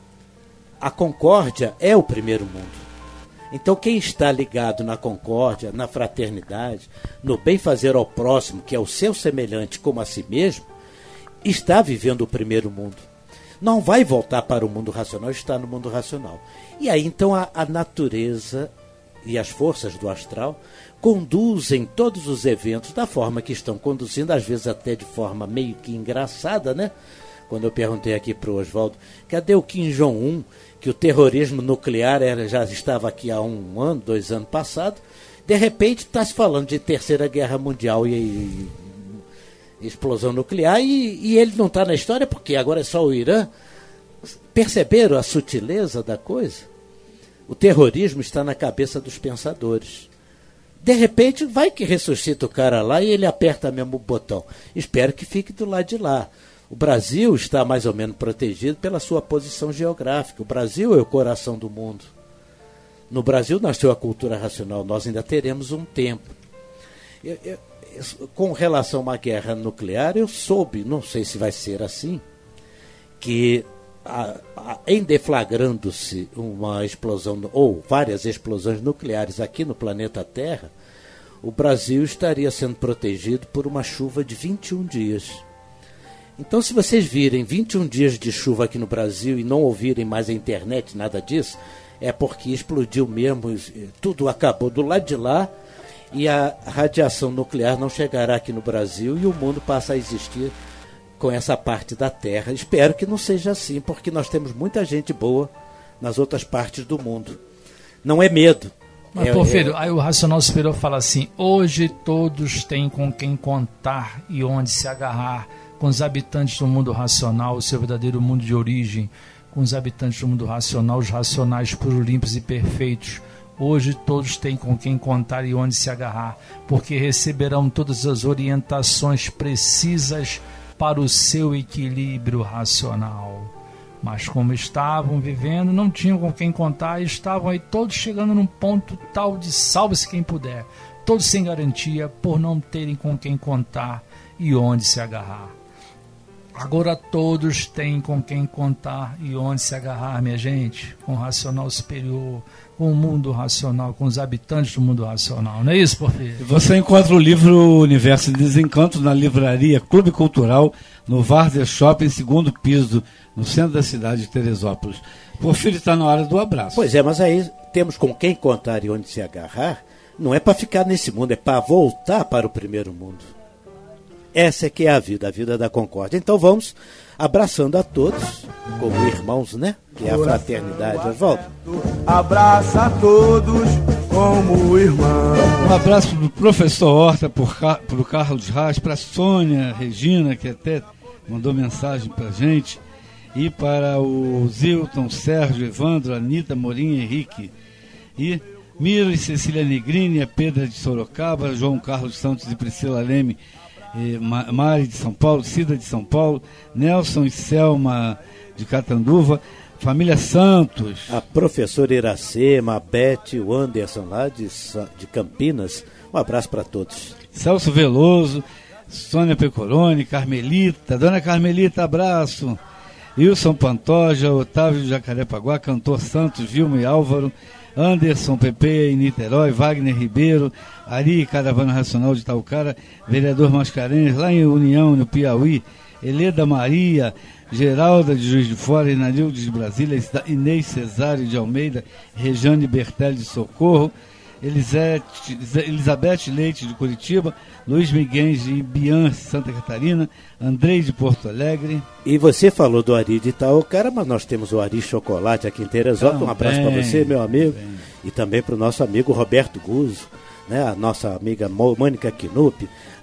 A concórdia é o primeiro mundo. Então quem está ligado na concórdia, na fraternidade, no bem fazer ao próximo, que é o seu semelhante como a si mesmo, está vivendo o primeiro mundo. Não vai voltar para o mundo racional, está no mundo racional. E aí então a, a natureza e as forças do astral conduzem todos os eventos da forma que estão conduzindo, às vezes até de forma meio que engraçada, né? Quando eu perguntei aqui para o Oswaldo, cadê o Kim Jong-un, que o terrorismo nuclear era, já estava aqui há um ano, dois anos passado, de repente está se falando de terceira guerra mundial e, e explosão nuclear, e, e ele não está na história porque agora é só o Irã. Perceberam a sutileza da coisa? O terrorismo está na cabeça dos pensadores. De repente vai que ressuscita o cara lá e ele aperta mesmo o botão. Espero que fique do lado de lá. O Brasil está mais ou menos protegido pela sua posição geográfica. O Brasil é o coração do mundo. No Brasil nasceu a cultura racional. Nós ainda teremos um tempo. Eu, eu, eu, com relação a uma guerra nuclear, eu soube, não sei se vai ser assim, que a, a, em deflagrando-se uma explosão, ou várias explosões nucleares aqui no planeta Terra, o Brasil estaria sendo protegido por uma chuva de vinte e um dias. Então, se vocês virem vinte e um dias de chuva aqui no Brasil e não ouvirem mais a internet, nada disso, é porque explodiu mesmo, tudo acabou do lado de lá e a radiação nuclear não chegará aqui no Brasil e o mundo passa a existir com essa parte da Terra. Espero que não seja assim, porque nós temos muita gente boa nas outras partes do mundo. Não é medo. Mas, é, pô, é... filho, aí o Racional Superior fala assim, hoje todos têm com quem contar e onde se agarrar, com os habitantes do mundo racional, o seu verdadeiro mundo de origem, com os habitantes do mundo racional, os racionais puros, limpos e perfeitos. Hoje todos têm com quem contar e onde se agarrar, porque receberão todas as orientações precisas para o seu equilíbrio racional. Mas como estavam vivendo, não tinham com quem contar e estavam aí todos chegando num ponto tal de salve-se quem puder, todos sem garantia por não terem com quem contar e onde se agarrar. Agora todos têm com quem contar e onde se agarrar, minha gente, com o racional superior, com o mundo racional, com os habitantes do mundo racional. Não é isso, Porfírio? Você encontra o livro Universo de Desencanto na livraria Clube Cultural, no Várzea Shopping, segundo piso, no centro da cidade de Teresópolis. Porfírio, está na hora do abraço. Pois é, mas aí temos com quem contar e onde se agarrar, não é para ficar nesse mundo, é para voltar para o primeiro mundo. Essa é que é a vida, a vida da concórdia. Então vamos abraçando a todos, como irmãos, né? Que é a fraternidade. Oswaldo. Abraça a todos como irmão. Um abraço para o professor Horta, para o Carlos Reis, para a Sônia Regina, que até mandou mensagem para a gente, e para o Zilton, Sérgio, Evandro, Anitta, Morim, Henrique, e Miro e Cecília Negrini, a Pedra de Sorocaba, João Carlos Santos e Priscila Leme, e Mari de São Paulo, Cida de São Paulo, Nelson e Selma de Catanduva, família Santos, a professora Iracema, a Beth, o Anderson lá de, de Campinas. Um abraço para todos. Celso Veloso, Sônia Pecoroni, Carmelita, Dona Carmelita, abraço. Wilson Pantoja, Otávio de Jacarepaguá, Cantor Santos, Vilma e Álvaro, Anderson Pepe em Niterói, Wagner Ribeiro, Ari, Caravana Racional de Taucara, Vereador Mascarenhas, lá em União, no Piauí, Heleda Maria, Geralda de Juiz de Fora, Inanilde de Brasília, Inês Cesário de Almeida, Rejane Bertelli de Socorro, Elisete, Elizabeth Leite de Curitiba, Luiz Miguel de Ibiã, Santa Catarina, Andrei de Porto Alegre. E você falou do Ari de Itaocara, mas nós temos o Ari Chocolate aqui em Teresópolis. Um abraço para você, meu amigo, bem. E também para o nosso amigo Roberto Guzzo, né? A nossa amiga Mônica Knupp,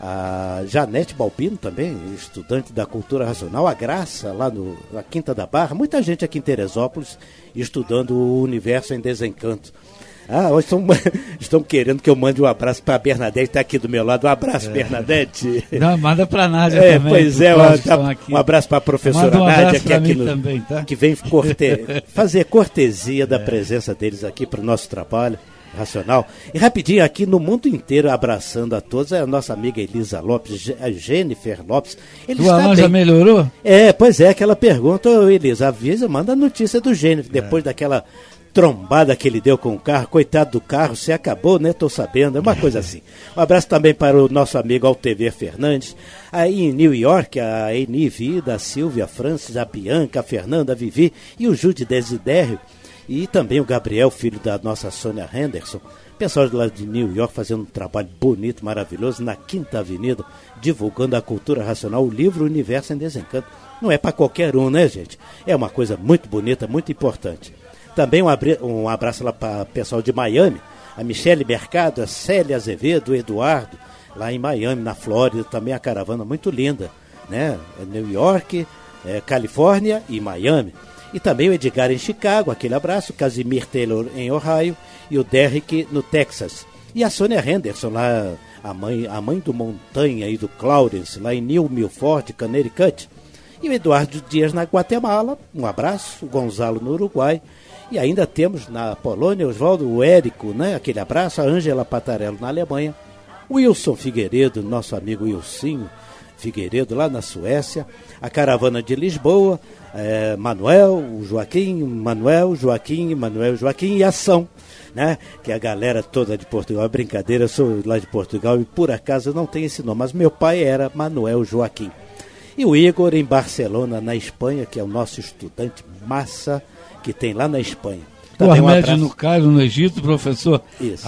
a Janete Balbino também, estudante da Cultura Racional, a Graça lá no, na Quinta da Barra, muita gente aqui em Teresópolis estudando o Universo em Desencanto. Ah, hoje estão, estão querendo que eu mande um abraço para a Bernadette, está aqui do meu lado. Um abraço, é. Bernadette. Não, manda para a Nádia é, também. Pois é, uma, tá, um abraço para a professora um Nádia, que, aqui no, também, tá? que vem corte, fazer cortesia da é. presença deles aqui para o nosso trabalho racional. E rapidinho, aqui no mundo inteiro, abraçando a todos, é a nossa amiga Elisa Lopes, a Jennifer Lopes. O Alan já melhorou? É, pois é, aquela pergunta, ô, Elisa, avisa, manda a notícia do Jennifer, depois é. daquela trombada que ele deu com o carro, coitado do carro, se acabou, né? Tô sabendo, é uma coisa assim. Um abraço também para o nosso amigo Altever Fernandes, aí em New York, a Eni Vida, a Silvia Francis, a Bianca, a Fernanda, a Vivi e o Jude Desidério, e também o Gabriel, filho da nossa Sônia Henderson, pessoal de lá de New York fazendo um trabalho bonito, maravilhoso, na Quinta Avenida, divulgando a cultura racional, o livro Universo em Desencanto. Não é para qualquer um, né, gente? É uma coisa muito bonita, muito importante. Também um, abri- um abraço lá para o pessoal de Miami, a Michele Mercado, a Célia Azevedo, o Eduardo, lá em Miami, na Flórida, também a caravana muito linda, né? New York, é, Califórnia e Miami. E também o Edgar em Chicago, aquele abraço, o Casimir Taylor em Ohio e o Derrick no Texas. E a Sônia Henderson, lá, a mãe, a mãe do Montanha e do Clarence, lá em New Milford, Connecticut. E o Eduardo Dias na Guatemala, um abraço, o Gonzalo no Uruguai. E ainda temos na Polônia, Oswaldo, o Érico, né? Aquele abraço, a Ângela Patarello na Alemanha, Wilson Figueiredo, nosso amigo Wilsinho Figueiredo lá na Suécia, a caravana de Lisboa, é, Manuel, o Joaquim, Manuel, Joaquim, Manuel, Joaquim e Ação, né? Que é a galera toda de Portugal. É brincadeira, eu sou lá de Portugal e por acaso eu não tenho esse nome, mas meu pai era Manuel Joaquim. E o Igor em Barcelona, na Espanha, que é o nosso estudante massa que tem lá na Espanha. O Ahmed um no Cairo, no Egito, professor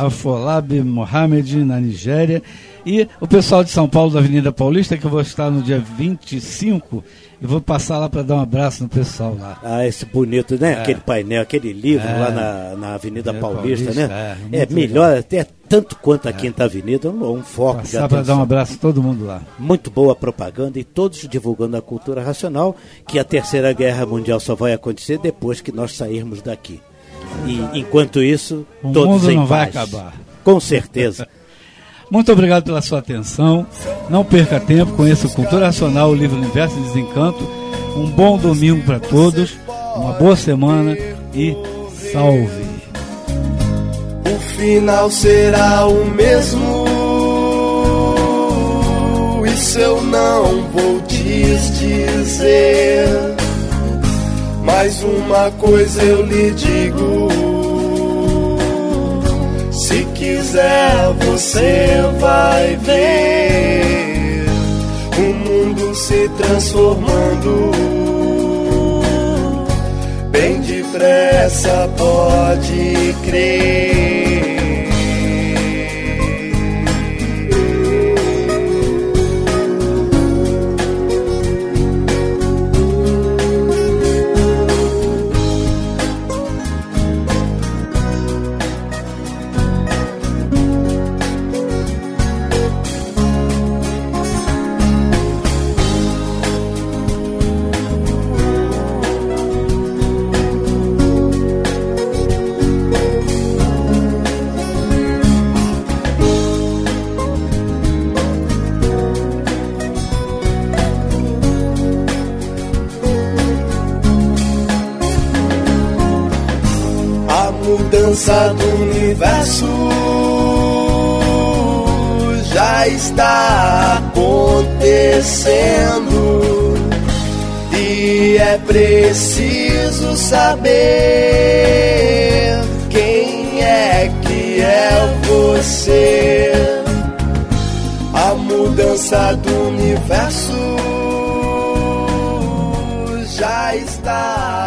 Afolab Mohamed na Nigéria, e o pessoal de São Paulo da Avenida Paulista, que eu vou estar no dia vinte e cinco, e vou passar lá para dar um abraço no pessoal lá. Ah, esse bonito, né? É. Aquele painel, aquele livro é. lá na, na Avenida é, Paulista, Paulista, né? É, é melhor legal. Até tanto quanto a é. Quinta Avenida, um, um foco passar de atenção. Para dar um abraço a todo mundo lá. Muito boa propaganda e todos divulgando a cultura racional, que a Terceira Guerra Mundial só vai acontecer depois que nós sairmos daqui. E enquanto isso, o todos mundo em não paz. Vai acabar. Com certeza. Muito obrigado pela sua atenção. Não perca tempo, conheça o Cultura Racional, o livro Universo em Desencanto. Um bom domingo para todos, uma boa semana e salve. O final será o mesmo, isso eu não vou desdizer. Mas uma coisa eu lhe digo, se quiser você vai ver o mundo se transformando. Bem depressa, pode crer. Mudança do universo já está acontecendo e é preciso saber quem é que é você. A mudança do universo já está